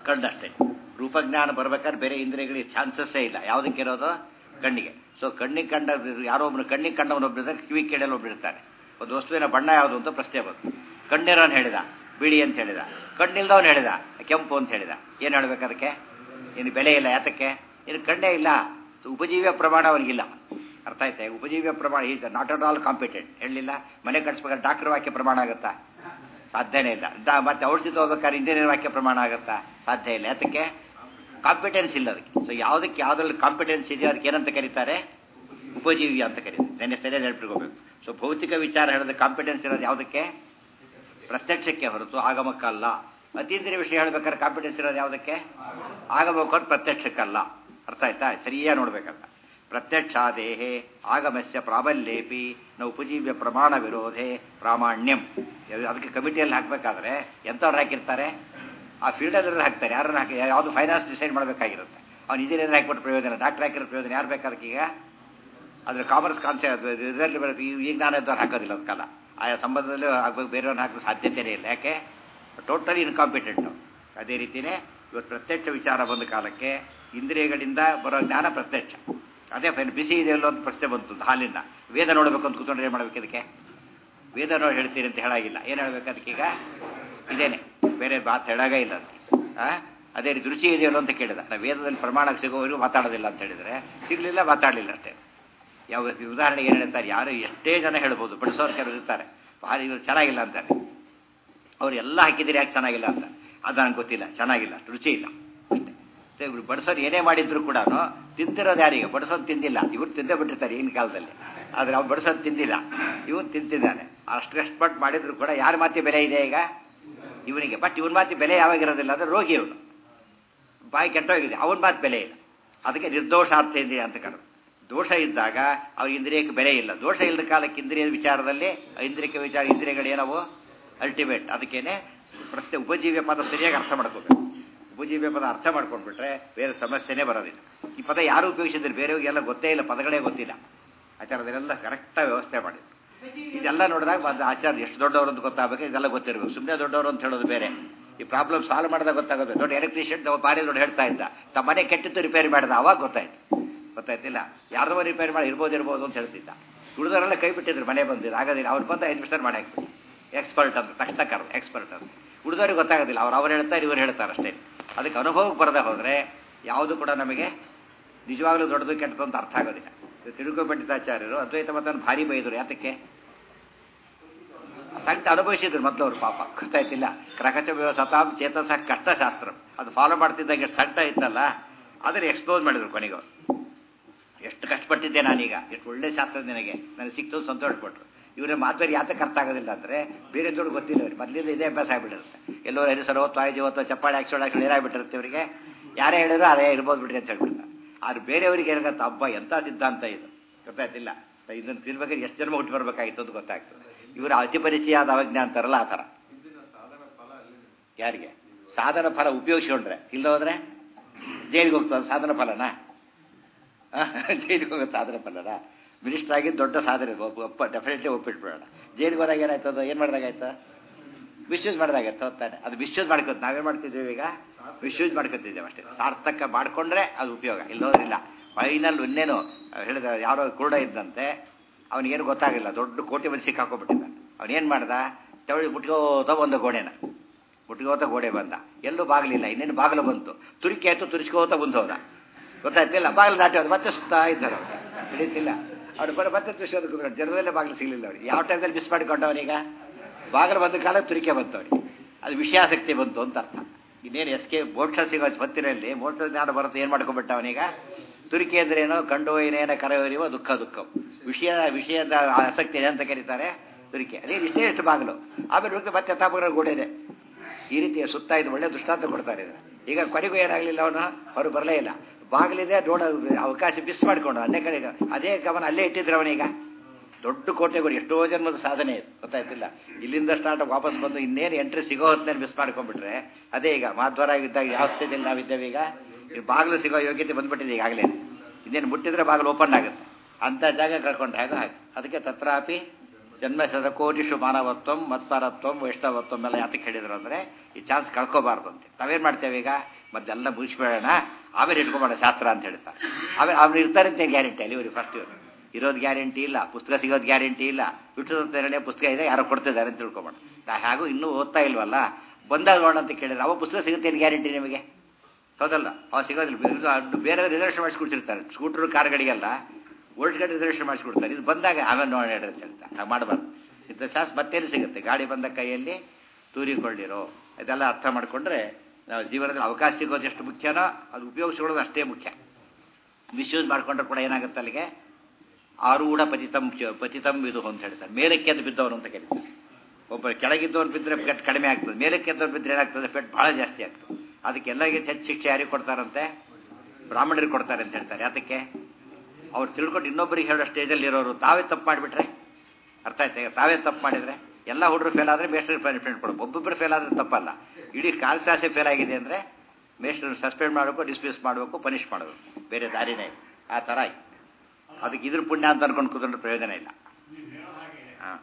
ಕಣ್ಣಷ್ಟೇ. ರೂಪಜ್ಞಾನ ಬರ್ಬೇಕಾದ್ರೆ ಬೇರೆ ಇಂದ್ರಿಯಗಳಿಗೆ ಚಾನ್ಸಸ್ಸೇ ಇಲ್ಲ. ಯಾವುದಕ್ಕೆ ಇರೋದು? ಕಣ್ಣಿಗೆ. ಸೊ ಕಣ್ಣಿಗೆ ಕಂಡ ಯಾರೋ ಒಬ್ಬನು ಕಣ್ಣಿಗೆ ಕಂಡವನೊಬ್ಬರಿರ್ತಾರೆ, ಕಿವಿ ಕೇಳಲು ಒಬ್ಬರಿರ್ತಾರೆ. ಒಂದು ವಸ್ತುವಿನ ಬಣ್ಣ ಯಾವುದು ಅಂತ ಪ್ರಶ್ನೆ ಬಂತು. ಕಣ್ಣಿರೋನು ಹೇಳಿದ ಬಿಳಿ ಅಂತ ಹೇಳಿದ, ಕಣ್ಣಿಲ್ದವನು ಹೇಳಿದ ಕೆಂಪು ಅಂತ ಹೇಳಿದ. ಏನು ಹೇಳ್ಬೇಕು ಅದಕ್ಕೆ? ಇನ್ನು ಬೆಲೆ ಇಲ್ಲ. ಯಾತಕ್ಕೆ? ಇನ್ನು ಕಣ್ಣೇ ಇಲ್ಲ. ಉಪಜೀವ್ಯ ಪ್ರಮಾಣ ಅವನಿಗಿಲ್ಲ. ಅರ್ಥ ಆಯ್ತಾ? ಉಪಜೀವ್ಯ ಪ್ರಮಾಣ ಈಗ ನಾಟ್ ಅಟ್ ಆಲ್ ಕಾಂಪಿಟೆಂಟ್. ಹೇಳಲಿಲ್ಲ ಮನೆ ಕಟ್ಸ್ಬೇಕಾದ್ರೆ ಡಾಕ್ಟರ್ ವಾಕ್ಯ ಪ್ರಮಾಣ ಆಗುತ್ತಾ? ಸಾಧ್ಯನೇ ಇಲ್ಲ. ಮತ್ತೆ ಔಷಧಿ ಹೋಗ್ಬೇಕಾದ್ರೆ ಇಂಜಿನಿಯರ್ ವಾಕ್ಯ ಪ್ರಮಾಣ ಆಗುತ್ತಾ? ಸಾಧ್ಯ ಇಲ್ಲ. ಯಾತಕ್ಕೆ? ಕಾಂಪಿಟೆನ್ಸ್ ಇಲ್ಲ ಅದಕ್ಕೆ. ಸೊ ಯಾವುದಕ್ಕೆ ಯಾವುದ್ರಲ್ಲಿ ಕಾಂಪಿಟೆನ್ಸ್ ಇದೆಯೋ ಅದಕ್ಕೆ ಏನಂತ ಕರೀತಾರೆ? ಉಪಜೀವ್ಯ ಅಂತ ಕರೀತಾರೆ. ನೆನ್ನೆ ಸರಿಯಾಗಿ ನೆನಪಿಟ್ಕೋಬೇಕು. ಸೊ ಭೌತಿಕ ವಿಚಾರ ಹೇಳಿದ ಕಾಂಪಿಟೆನ್ಸ್ ಇರೋದು ಯಾವುದಕ್ಕೆ? ಪ್ರತ್ಯಕ್ಷಕ್ಕೆ ಹೊರತು ಆಗಮಕ್ಕಲ್ಲ. ಅತೀಂದ್ರಿಯ ವಿಷಯ ಹೇಳ್ಬೇಕಾದ್ರೆ ಕಾಂಪಿಟೆನ್ಸ್ ಇರೋದು ಯಾವುದಕ್ಕೆ? ಆಗಮಕ್ಕೆ ಹೊರತು ಪ್ರತ್ಯಕ್ಷಕ್ಕಲ್ಲ. ಅರ್ಥ ಆಯ್ತಾ? ಸರಿಯಾಗಿ ನೋಡ್ಬೇಕಲ್ಲ. ಪ್ರತ್ಯಕ್ಷ ದೇಹೇ ಆಗಮಸ್ಯ ಪ್ರಾಬಲ್ಯೇಪಿ ನ ಉಪಜೀವ್ಯ ಪ್ರಮಾಣ ವಿರೋಧೆ ಪ್ರಾಮಾಣ್ಯಂ. ಅದಕ್ಕೆ ಕಮಿಟಿಯಲ್ಲಿ ಹಾಕಬೇಕಾದ್ರೆ ಎಂಥವ್ರು ಹಾಕಿರ್ತಾರೆ? ಆ ಫೀಲ್ಡಲ್ಲಿ ಹಾಕ್ತಾರೆ. ಯಾರನ್ನ ಹಾಕಿ ಯಾವುದು ಫೈನಾನ್ಸ್ ಡಿಸೈಡ್ ಮಾಡಬೇಕಾಗಿರುತ್ತೆ. ಅವ್ನು ಇಂಜಿನಿಯರ್ ಹಾಕಿಬಿಟ್ಟು ಪ್ರಯೋಜನ, ಡಾಕ್ಟರ್ ಹಾಕಿರೋ ಪ್ರಯೋಜನ ಯಾರು ಬೇಕಾದಕ್ಕೆ? ಈಗ ಅದ್ರ ಕಾಮರ್ಸ್ ಕಾನ್ಸೆಪ್ಟ್ ಇದರಲ್ಲಿ ಬರುತ್ತೆ. ಈಗ ನಾನು ಇದ್ದವ್ರು ಹಾಕೋದಿಲ್ಲ ಅದಕ್ಕಲ್ಲ. ಆಯಾ ಸಂಬಂಧದಲ್ಲಿ ಆಗ್ಬೇಕು, ಬೇರೆಯವ್ರನ್ನ ಹಾಕೋ ಸಾಧ್ಯತೆಯೇ ಇಲ್ಲ. ಯಾಕೆ? Totally incompetent. ಅದೇ ರೀತಿಯೇ ಇವತ್ತು ಪ್ರತ್ಯಕ್ಷ ವಿಚಾರ ಬಂದ ಕಾಲಕ್ಕೆ ಇಂದ್ರಿಯಗಳಿಂದ ಬರೋ ಜ್ಞಾನ ಪ್ರತ್ಯಕ್ಷ. ಅದೇ ಬಿಸಿ ಇದೆ ಅಲ್ಲೋ ಅಂತ ಪ್ರಶ್ನೆ ಬಂತು ಹಾಲಿನ. ವೇದ ನೋಡಬೇಕು ಅಂತ ಕೂತ್ಕೊಂಡ್ರೆ ಏನು ಮಾಡ್ಬೇಕು? ಇದಕ್ಕೆ ವೇದ ನೋಡಿ ಹೇಳ್ತೀರಿ ಅಂತ ಹೇಳಾಗಿಲ್ಲ. ಏನು ಹೇಳ್ಬೇಕು ಅದಕ್ಕೆ? ಈಗ ಇದೇನೆ, ಬೇರೆ ಮಾತು ಹೇಳಾಗೇ ಇಲ್ಲ ಅಂತ. ಅದೇ ರೀತಿ ರುಚಿ ಇದೆಯಲ್ಲೋ ಅಂತ ಕೇಳಿದ. ನಾವು ವೇದದಲ್ಲಿ ಪ್ರಮಾಣಕ್ಕೆ ಸಿಗೋವರೆಗೂ ಮಾತಾಡೋದಿಲ್ಲ ಅಂತ ಹೇಳಿದರೆ ಸಿಗಲಿಲ್ಲ, ಮಾತಾಡಲಿಲ್ಲ ಅಷ್ಟೇ. ಯಾವ ಉದಾಹರಣೆಗೆ ಏನು ಹೇಳ್ತಾರೆ? ಯಾರು ಎಷ್ಟೇ ಜನ ಹೇಳ್ಬೋದು, ಬಡಿಸೋರು ಕೆಲವರು ಇರ್ತಾರೆ, ಭಾರಿ ಇವರು ಚೆನ್ನಾಗಿಲ್ಲ ಅಂತಾರೆ. ಅವ್ರು ಎಲ್ಲ ಹಾಕಿದ್ದೀರಿ ಯಾಕೆ ಚೆನ್ನಾಗಿಲ್ಲ ಅಂತ? ಅದು ನನಗೆ ಗೊತ್ತಿಲ್ಲ, ಚೆನ್ನಾಗಿಲ್ಲ, ರುಚಿ ಇಲ್ಲ ಅಷ್ಟೇ. ಇವ್ರು ಬಡಿಸೋರು ಏನೇ ಮಾಡಿದ್ರು ಕೂಡ ತಿಂತಿರೋದು ಯಾರಿಗೆ? ಬಡಿಸೋದು ತಿಂದಿಲ್ಲ. ಇವ್ರು ತಿಂದೇ ಬಿಟ್ಟಿರ್ತಾರೆ ಈಗಿನ ಕಾಲದಲ್ಲಿ. ಆದರೆ ಅವ್ರು ಬಡಿಸೋದು ತಿಂದಿಲ್ಲ, ಇವನು ತಿಂತಿದ್ದಾನೆ. ಅಷ್ಟು ಎಕ್ಸ್ಪರ್ಟ್ ಮಾಡಿದ್ರು ಕೂಡ ಯಾರ ಮಾತಿ ಬೆಲೆ ಇದೆ ಈಗ? ಇವನಿಗೆ. ಬಟ್ ಇವನ ಮಾತಿ ಬೆಲೆ ಯಾವಾಗಿರೋದಿಲ್ಲ ಅಂದರೆ ರೋಗಿ ಇವನು, ಬಾಯಿ ಕೆಟ್ಟೋಗಿದೆ, ಅವನ ಮಾತು ಬೆಲೆ ಇಲ್ಲ. ಅದಕ್ಕೆ ನಿರ್ದೋಷಾರ್ಥೇಂದ್ರಿಯ ಅಂತ ಕರೆದು. ದೋಷ ಇದ್ದಾಗ ಅವ್ರ ಇಂದ್ರಿಯಕ್ಕೆ ಬೆಲೆ ಇಲ್ಲ. ದೋಷ ಇಲ್ಲದ ಕಾಲಕ್ಕೆ ಇಂದ್ರಿಯದ ವಿಚಾರದಲ್ಲಿ ಇಂದ್ರಿಯಕ್ಕೆ ವಿಚಾರ ಇಂದ್ರಿಯಗಳೇನವು ಅಲ್ಟಿಮೇಟ್. ಅದಕ್ಕೇನೆ ಉಪಜೀವ್ಯ ಪದ ಸರಿಯಾಗಿ ಅರ್ಥ ಮಾಡ್ಕೋಬೇಕು. ಉಪಜೀವ್ಯ ಪದ ಅರ್ಥ ಮಾಡ್ಕೊಂಡ್ಬಿಟ್ರೆ ಬೇರೆ ಸಮಸ್ಯೆನೇ ಬರೋದಿಲ್ಲ. ಈ ಪದ ಯಾರು ಉಪಯೋಗಿಸಿದ್ರೆ ಬೇರೆಯವ್ರಿಗೆಲ್ಲ ಗೊತ್ತೇ ಇಲ್ಲ, ಪದಗಳೇ ಗೊತ್ತಿಲ್ಲ. ಆಚಾರದಲ್ಲೆಲ್ಲ ಕರೆಕ್ಟಾಗಿ ವ್ಯವಸ್ಥೆ ಮಾಡಿದ್ರು. ಇದೆಲ್ಲ ನೋಡಿದಾಗ ಆಚಾರ್ಯ ಎಷ್ಟು ದೊಡ್ಡವರು ಅಂತ ಗೊತ್ತಾಗಬೇಕು, ಇದೆಲ್ಲ ಗೊತ್ತಿರಬೇಕು. ಸುಮ್ಮನೆ ದೊಡ್ಡವರು ಅಂತ ಹೇಳೋದು ಬೇರೆ. ಈ ಪ್ರಾಬ್ಲಮ್ ಸಾಲ್ವ್ ಮಾಡಿದಾಗ ಗೊತ್ತಾಗಬೇಕು. ದೊಡ್ಡ ಎಲೆಕ್ಟ್ರಿಷಿಯನ್ ಭಾರಿ ದೊಡ್ಡ ಹೇಳ್ತಾ ಇದ್ದ, ತಮ್ಮ ಮನೆ ಕೆಟ್ಟಿತ್ತು ರಿಪೇರಿ ಮಾಡಿದ, ಅವಾಗ ಗೊತ್ತಾಯ್ತಿಲ್ಲ. ಯಾರೋ ರಿಪೇರಿ ಮಾಡಿ ಇರ್ಬೋದು ಅಂತ ಹೇಳ್ತಿದ್ದ. ಉಳಿದವರೆಲ್ಲ ಕೈ ಬಿಟ್ಟಿದ್ರು, ಮನೆ ಬಂದಿದ್ದು ಆಗೋದಿಲ್ಲ. ಅವ್ರು ಬಂದು 5 ನಿಮಿಷ ಮಾಡಿ ಹಾಕ್ಬಿಟ್ಟು ಎಕ್ಸ್ಪರ್ಟ್ ಅಂತ ತಕ್ಷಣ ಕರೆದು ಎಕ್ಸ್ಪರ್ಟ್ ಅಂತ. ಉಳಿದವ್ರಿಗೆ ಗೊತ್ತಾಗೋದಿಲ್ಲ, ಅವ್ರು ಹೇಳ್ತಾರೆ, ಇವ್ರು ಹೇಳ್ತಾರೆ ಅಷ್ಟೇ. ಅದಕ್ಕೆ ಅನುಭವಕ್ಕೆ ಬರದೆ ಹೋದರೆ ಯಾವುದು ಕೂಡ ನಮಗೆ ನಿಜವಾಗ್ಲೂ ದೊಡ್ಡದು ಕೆಟ್ಟದ್ದು ಅಂತ ಅರ್ಥ ಆಗೋದಿಲ್ಲ. ತಿರುಗೋಪಂಡಿತಾಚಾರ್ಯರು ಅದ್ವೈತ ಮತವನ್ನು ಭಾರಿ ಬೈದರು. ಯಾತಕ್ಕೆ? ಸಂಕಟ ಅನುಭವಿಸಿದ್ರು ಮೊದಲು ಅವರು, ಪಾಪ ಗೊತ್ತಾಯ್ತಿಲ್ಲ. ಕ್ರಕಚ ಸತಾಂ ಚೇತಸ ಕಷ್ಟಶಾಸ್ತ್ರ ಅದು ಫಾಲೋ ಮಾಡ್ತಿದ್ದಾಗ ಎಷ್ಟು ಸಂಕಟ ಇತ್ತಲ್ಲ, ಅದನ್ನು ಎಕ್ಸ್ಪೋಸ್ ಮಾಡಿದ್ರು ಕೊನೆಗೆ. ಎಷ್ಟು ಕಷ್ಟಪಟ್ಟಿದ್ದೆ ನಾನೀಗ, ಎಷ್ಟು ಒಳ್ಳೆ ಶಾಸ್ತ್ರ ನನಗೆ ಸಿಕ್ತು ಸಂತೋಷಪಟ್ಟರು. ಇವರೇ ಮಾತಾಡಿ ಯಾತಕ್ಕೆ ಅರ್ಥ ಆಗೋದಿಲ್ಲ ಅಂದರೆ ಬೇರೆ ದೊಡ್ಡ ಗೊತ್ತಿಲ್ಲ ಅವ್ರಿಗೆ. ಮೊದಲಿಂದ ಇದೇ ಅಭ್ಯಾಸ ಆಗಿಬಿಟ್ಟಿರುತ್ತೆ. ಎಲ್ಲೋ ಹೆಸರುವತ್ತು ಆಯ್ಜವತ್ತು ಚಪ್ಪಾಳೆ ಹಾಕ್ಸೋಳಕ್ಕೆ ಏನಾಗ್ಬಿಟ್ಟಿರುತ್ತೆ ಇವರಿಗೆ. ಯಾರೇ ಹೇಳಿದ್ರು ಅದೇ ಇರ್ಬೋದು ಬಿಡ್ರಿ ಅಂತ ಹೇಳ್ಬಿಡ್ತಾರೆ. ಆದ್ರೆ ಬೇರೆಯವ್ರಿಗೆ ಏನಾಗತ್ತ, ಹಬ್ಬ ಎಂಥ ಸಿದ್ಧಾಂತ ಇದು ಗೊತ್ತಾಯ್ತಿಲ್ಲ. ಇದನ್ನು ತಿನ್ಬೇಕಾದ್ರೆ ಎಷ್ಟು ಜನ್ಮ ಹುಟ್ಟು ಬರಬೇಕಾಗಿತ್ತು ಅಂತ ಗೊತ್ತಾಗ್ತದೆ. ಇವರು ಅತಿ ಪರಿಚಯದ ಅವಜ್ಞೆ ಅಂತಾರಲ್ಲ ಆ ಥರ. ಯಾರಿಗೆ ಸಾಧನ ಫಲ ಉಪಯೋಗಿಸ್ಕೊಂಡ್ರೆ, ಇಲ್ಲ ಹೋದ್ರೆ ಜೈಲಿಗೆ ಹೋಗ್ತದೆ. ಸಾಧನ ಫಲನಾ? ಜೈಲಿಗೆ ಹೋಗೋದು ಸಾಧನ ಫಲನಾ? ಮಿನಿಸ್ಟರ್ ಆಗಿ ದೊಡ್ಡ ಸಾಧನೆ ಡೆಫಿನೆಟ್ಲಿ ಒಪ್ಪಿಟ್ಬಿಡೋಣ. ಜೈಲಿಗೆ ಹೋದಾಗ ಏನಾಯ್ತದ? ಏನು ಮಾಡಿದಾಗಾಯ್ತು? ಮಿಸ್ಯೂಸ್ ಮಾಡಿದಾಗಾಯ್ತು ಹೊತ್ತಾನೆ. ಅದು ಮಿಸ್ಯೂಸ್ ಮಾಡ್ಕೊತ ನಾವೇನು ಮಾಡ್ತಿದ್ದೀವಿ ಈಗ? ಮಿಸ್ಯೂಸ್ ಮಾಡ್ಕೊತಿದ್ದೇವೆ ಅಷ್ಟೇ. ಸಾರ್ಥಕ ಮಾಡಿಕೊಂಡ್ರೆ ಅದು ಉಪಯೋಗ, ಇಲ್ಲೋದ್ರಿಲ್ಲ. ಫೈನಲ್ ಇನ್ನೇನು ಹೇಳಿದ, ಯಾರೋ ಕೂಡ ಇದ್ದಂತೆ, ಅವನಿಗೇನು ಗೊತ್ತಾಗಿಲ್ಲ, ದೊಡ್ಡ ಕೋಟಿ ಬಂದು ಸಿಕ್ಕಾಕೊಂಡ್ಬಿಟ್ಟಿದ್ದ. ಅವನೇನು ಮಾಡ್ದ? ತವಳಿ ಮುಟ್ಕೋತ ಬಂದ ಗೋಡೆನ, ಮುಟ್ಕೋತ ಗೋಡೆ ಬಂದ. ಎಲ್ಲೂ ಬಾಗಿಲಿಲ್ಲ. ಇನ್ನೇನು ಬಾಗಿಲು ಬಂತು, ತುರಿಕೆ ಆಯ್ತು, ತುರಿಸ್ಕೋತ ಬಂದು ಹೋದ. ಗೊತ್ತಾಯ್ತಿಲ್ಲ, ಬಾಗಿಲು ದಾಟಿ ಹೋದ. ಮತ್ತೆ ಸುತ್ತಾ ಇದ್ದಾರೆ, ಹಿಡಿತಿಲ್ಲ ಅವ್ರು. ಮತ್ತೆ ತುರಿಸೋದು ಕೂತ್ಕೊಂಡು ಜನರಲ್ಲೇ ಬಾಗಿಲು ಸಿಗಲಿಲ್ಲ ಅವ್ರಿಗೆ. ಯಾವ ಟೈಮಲ್ಲಿ ಮಿಸ್ ಮಾಡಿಕೊಂಡವನೀಗ? ಬಾಗಿಲು ಬಂದ ಕಾಲ ತುರಿಕೆ ಬಂತು ಅವನಿಗೆ. ಅದು ವಿಷಯಾಸಕ್ತಿ ಬಂತು ಅಂತ ಅರ್ಥ. ಇನ್ನೇನು ಎಸ್ಕೆ ಮೋಕ್ಷ ಸಿಗೋ ಹೊತ್ತಿನಲ್ಲಿ ಮೋಕ್ಷ ಜ್ಞಾನ ಬರುತ್ತೆ. ಏನು ಮಾಡ್ಕೊಂಡ್ಬಿಟ್ಟ ಅವನೀಗ? ತುರಿಕೆ ಅಂದ್ರೇನೋ ಕಂಡು ಏನೇನ ಕರೆಯುವ ದುಃಖ ವಿಷಯದ ಆಸಕ್ತಿ ಅಂತ ಕರೀತಾರೆ ತುರಿಕೆ. ಅದೇ ಇಷ್ಟೇ ಎಷ್ಟು ಬಾಗಿಲು. ಆಮೇಲೆ ಮತ್ತೆ ತಾಪಗ್ರ ಗೋಡೆದೆ. ಈ ರೀತಿಯ ಸುತ್ತ ಇದು ಒಳ್ಳೆ ದೃಷ್ಟಾಂತ ಕೊಡ್ತಾರೆ. ಈಗ ಕೊನೆಗೂ ಏನಾಗಲಿಲ್ಲ, ಅವನು ಅವರು ಬರಲೇ ಇಲ್ಲ. ಬಾಗಿಲಿದೆ, ನೋಡ ಅವಕಾಶ ಮಿಸ್ ಮಾಡಿಕೊಂಡು ಅಲ್ಲೇ ಕಡೆ ಅದೇ ಗಮನ ಅಲ್ಲೇ ಇಟ್ಟಿದ್ರು ಅವನೀಗ. ದೊಡ್ಡ ಕೋಟೆಗಳು ಎಷ್ಟೋ ಜನ್ಮದ ಸಾಧನೆ ಇದು, ಗೊತ್ತಾಯ್ತಿಲ್ಲ. ಇಲ್ಲಿಂದ ಸ್ಟಾರ್ಟ್ ವಾಪಸ್ ಬಂದು ಇನ್ನೇನು ಎಂಟ್ರಿ ಸಿಗೋ ಹೊತ್ತಿನಲ್ಲಿ ಮಿಸ್ ಮಾಡ್ಕೊಂಡ್ಬಿಟ್ರೆ ಅದೇ ಈಗ ಮಾಧ್ವರ ಇದ್ದಾಗ ಯಾವ ಸ್ಥಿತಿಯಲ್ಲಿ ನಾವಿದ್ದೇವೆ ಈಗ. ಬಾಗಿಲು ಸಿಗೋ ಯೋಗ್ಯತೆ ಬಂದ್ಬಿಟ್ಟಿದೆ ಈಗಾಗಲೇ. ಇನ್ನೇನು ಮುಟ್ಟಿದ್ರೆ ಬಾಗಿಲು ಓಪನ್ ಆಗುತ್ತೆ. ಅಂಥ ಜಾಗ ಕಳ್ಕೊಂಡ್ರೆ ಹಾಗೆ. ಅದಕ್ಕೆ ತತ್ರಾಪಿ ಜನ್ಮ ಶತಕೋಟಿಷು ಮಾನವತ್ವಂ ಮತ್ಸರತ್ವಂ ವೈಷ್ಣವತ್ವಂ ಎಲ್ಲ ಯಾತಕ್ಕೆ ಹೇಳಿದ್ರು ಅಂದರೆ ಈ ಚಾನ್ಸ್ ಕಳ್ಕೋಬಾರ್ದು ಅಂತ. ನಾವೇನು ಮಾಡ್ತೇವೆ ಈಗ ಮೊದಲೆಲ್ಲ ಮುಗಿಸ್ಬೇಡೋಣ ಆಮೇಲೆ ಇಟ್ಕೊಂಬೋಣ ಶಾಸ್ತ್ರ ಅಂತ ಹೇಳ್ತಾರೆ. ಆಮೇಲೆ ಅವ್ರು ಇರ್ತಾರೆ ಅಂತ ಗ್ಯಾರಂಟಿ ಅಲ್ಲಿ ಇವ್ರಿಗೆ ಫಸ್ಟ್ ಇವರು ಇರೋದು ಗ್ಯಾರಂಟಿ ಇಲ್ಲ, ಪುಸ್ತಕ ಸಿಗೋದು ಗ್ಯಾರಂಟಿ ಇಲ್ಲ, ಬಿಟ್ಟು ಪುಸ್ತಕ ಇದೆ ಯಾರೋ ಕೊಡ್ತಿದ್ದಾರೆ ಅಂತ ತಿಳ್ಕೊಬೋಣ. ನಾ ಹಾಗೂ ಇನ್ನೂ ಓದ್ತಾ ಇಲ್ವಲ್ಲ ಬಂದಾಗ ನೋಡೋಣ ಅಂತ ಕೇಳಿದ್ರೆ ಅವ ಪುಸ್ತಕ ಸಿಗುತ್ತೆ ಏನು ಗ್ಯಾರಂಟಿ ನಿಮಗೆ? ಹೌದಲ್ಲ, ಅವ ಸಿಗೋದಿಲ್ಲ. ಬೇರೆ ರಿಸರ್ವೇಷನ್ ಮಾಡಿಸ್ಕೊಡ್ತಿರ್ತಾರೆ ಸ್ಕೂಟ್ರು ಕಾರ್ಗಳಿಗೆಲ್ಲ ಓಲ್ಡ್ ಗಾಡಿ ರಿಸರ್ವೇಷನ್ ಮಾಡಿಸ್ಕೊಡ್ತಾರೆ. ಇದು ಬಂದಾಗ ಆಮೇಲೆ ನೋಡೋಣ ಅಂತ ಹೇಳ್ತಾರೆ. ಹಾಗೆ ಮಾಡಬಾರ್ದು. ಇಂಥ ಚಾನ್ಸ್ ಮತ್ತೇನು ಸಿಗುತ್ತೆ? ಗಾಡಿ ಬಂದ ಕೈಯಲ್ಲಿ ತೂರಿಕೊಳ್ಳಿರೋ ಇದೆಲ್ಲ ಅರ್ಥ ಮಾಡಿಕೊಂಡ್ರೆ ನಾವು ಜೀವನದಲ್ಲಿ ಅವಕಾಶ ಸಿಗೋದು ಎಷ್ಟು ಮುಖ್ಯನೋ ಅದು ಉಪಯೋಗಿಸ್ಕೊಳ್ಳೋದು ಅಷ್ಟೇ ಮುಖ್ಯ. ಮಿಸ್ಯೂಸ್ ಮಾಡಿಕೊಂಡ್ರೆ ಕೂಡ ಏನಾಗುತ್ತೆ ಅಲ್ಲಿಗೆ ಆರೂಢ ಪತಿತಂ ಇದು ಅಂತ ಹೇಳ್ತಾರೆ. ಮೇಲಕ್ಕೆ ಅದು ಬಿದ್ದವನು ಅಂತ ಕರೀತಾರೆ. ಒಬ್ಬ ಕೆಳಗಿದ್ದವನು ಬಿದ್ದರೆ ಪೆಟ್ ಕಡಿಮೆ ಆಗ್ತದೆ, ಮೇಲಕ್ಕೆ ಎದ್ದವನು ಬಿದ್ದರೆ ಏನಾಗ್ತದೆ ಪೆಟ್ ಭಾಳ ಜಾಸ್ತಿ ಆಗ್ತದೆ. ಅದಕ್ಕೆ ಎಲ್ಲರಿಗಿಂತ ಹೆಚ್ಚು ಶಿಕ್ಷೆ ಯಾರಿಗೆ ಕೊಡ್ತಾರಂತೆ? ಬ್ರಾಹ್ಮಣರಿಗೆ ಕೊಡ್ತಾರೆ ಅಂತ ಹೇಳ್ತಾರೆ. ಯಾತಕ್ಕೆ? ಅವ್ರು ತಿಳ್ಕೊಂಡು ಇನ್ನೊಬ್ಬರಿಗೆ ಹೇಳೋ ಸ್ಟೇಜಲ್ಲಿ ಇರೋರು ತಾವೇ ತಪ್ಪು ಮಾಡಿಬಿಟ್ರೆ ಅರ್ಥ ಆಯ್ತಾ? ತಾವೇ ತಪ್ಪು ಮಾಡಿದರೆ ಎಲ್ಲ ಹುಡುಗರು ಫೇಲ್ ಆದರೆ ಮೇಸ್ಟ್ರಿಗೆ ಪನಿಷ್ಮೆಂಟ್ ಕೊಡಬೇಕು. ಒಬ್ಬೊಬ್ಬರು ಫೇಲ್ ಆದರೆ ತಪ್ಪಲ್ಲ. ಇಡೀ ಕಾಲ್ಸಾಸೆ ಫೇಲ್ ಆಗಿದೆ ಅಂದರೆ ಮೇಸ್ಟ್ರನ್ನ ಸಸ್ಪೆಂಡ್ ಮಾಡಬೇಕು, ಡಿಸ್ಮಿಸ್ ಮಾಡಬೇಕು, ಪನಿಷ್ ಮಾಡಬೇಕು, ಬೇರೆ ದಾರಿನೇ ಇಲ್ಲ. ಆ ಥರ ಆಯ್ತು. ಅದಕ್ಕೆ ಇದ್ರ ಪುಣ್ಯ ಅಂತ ಅನ್ಕೊಂಡು ಕೂತ್ಕೊಂಡ್ರೆ ಪ್ರಯೋಜನ ಇಲ್ಲ. ಹಾಂ,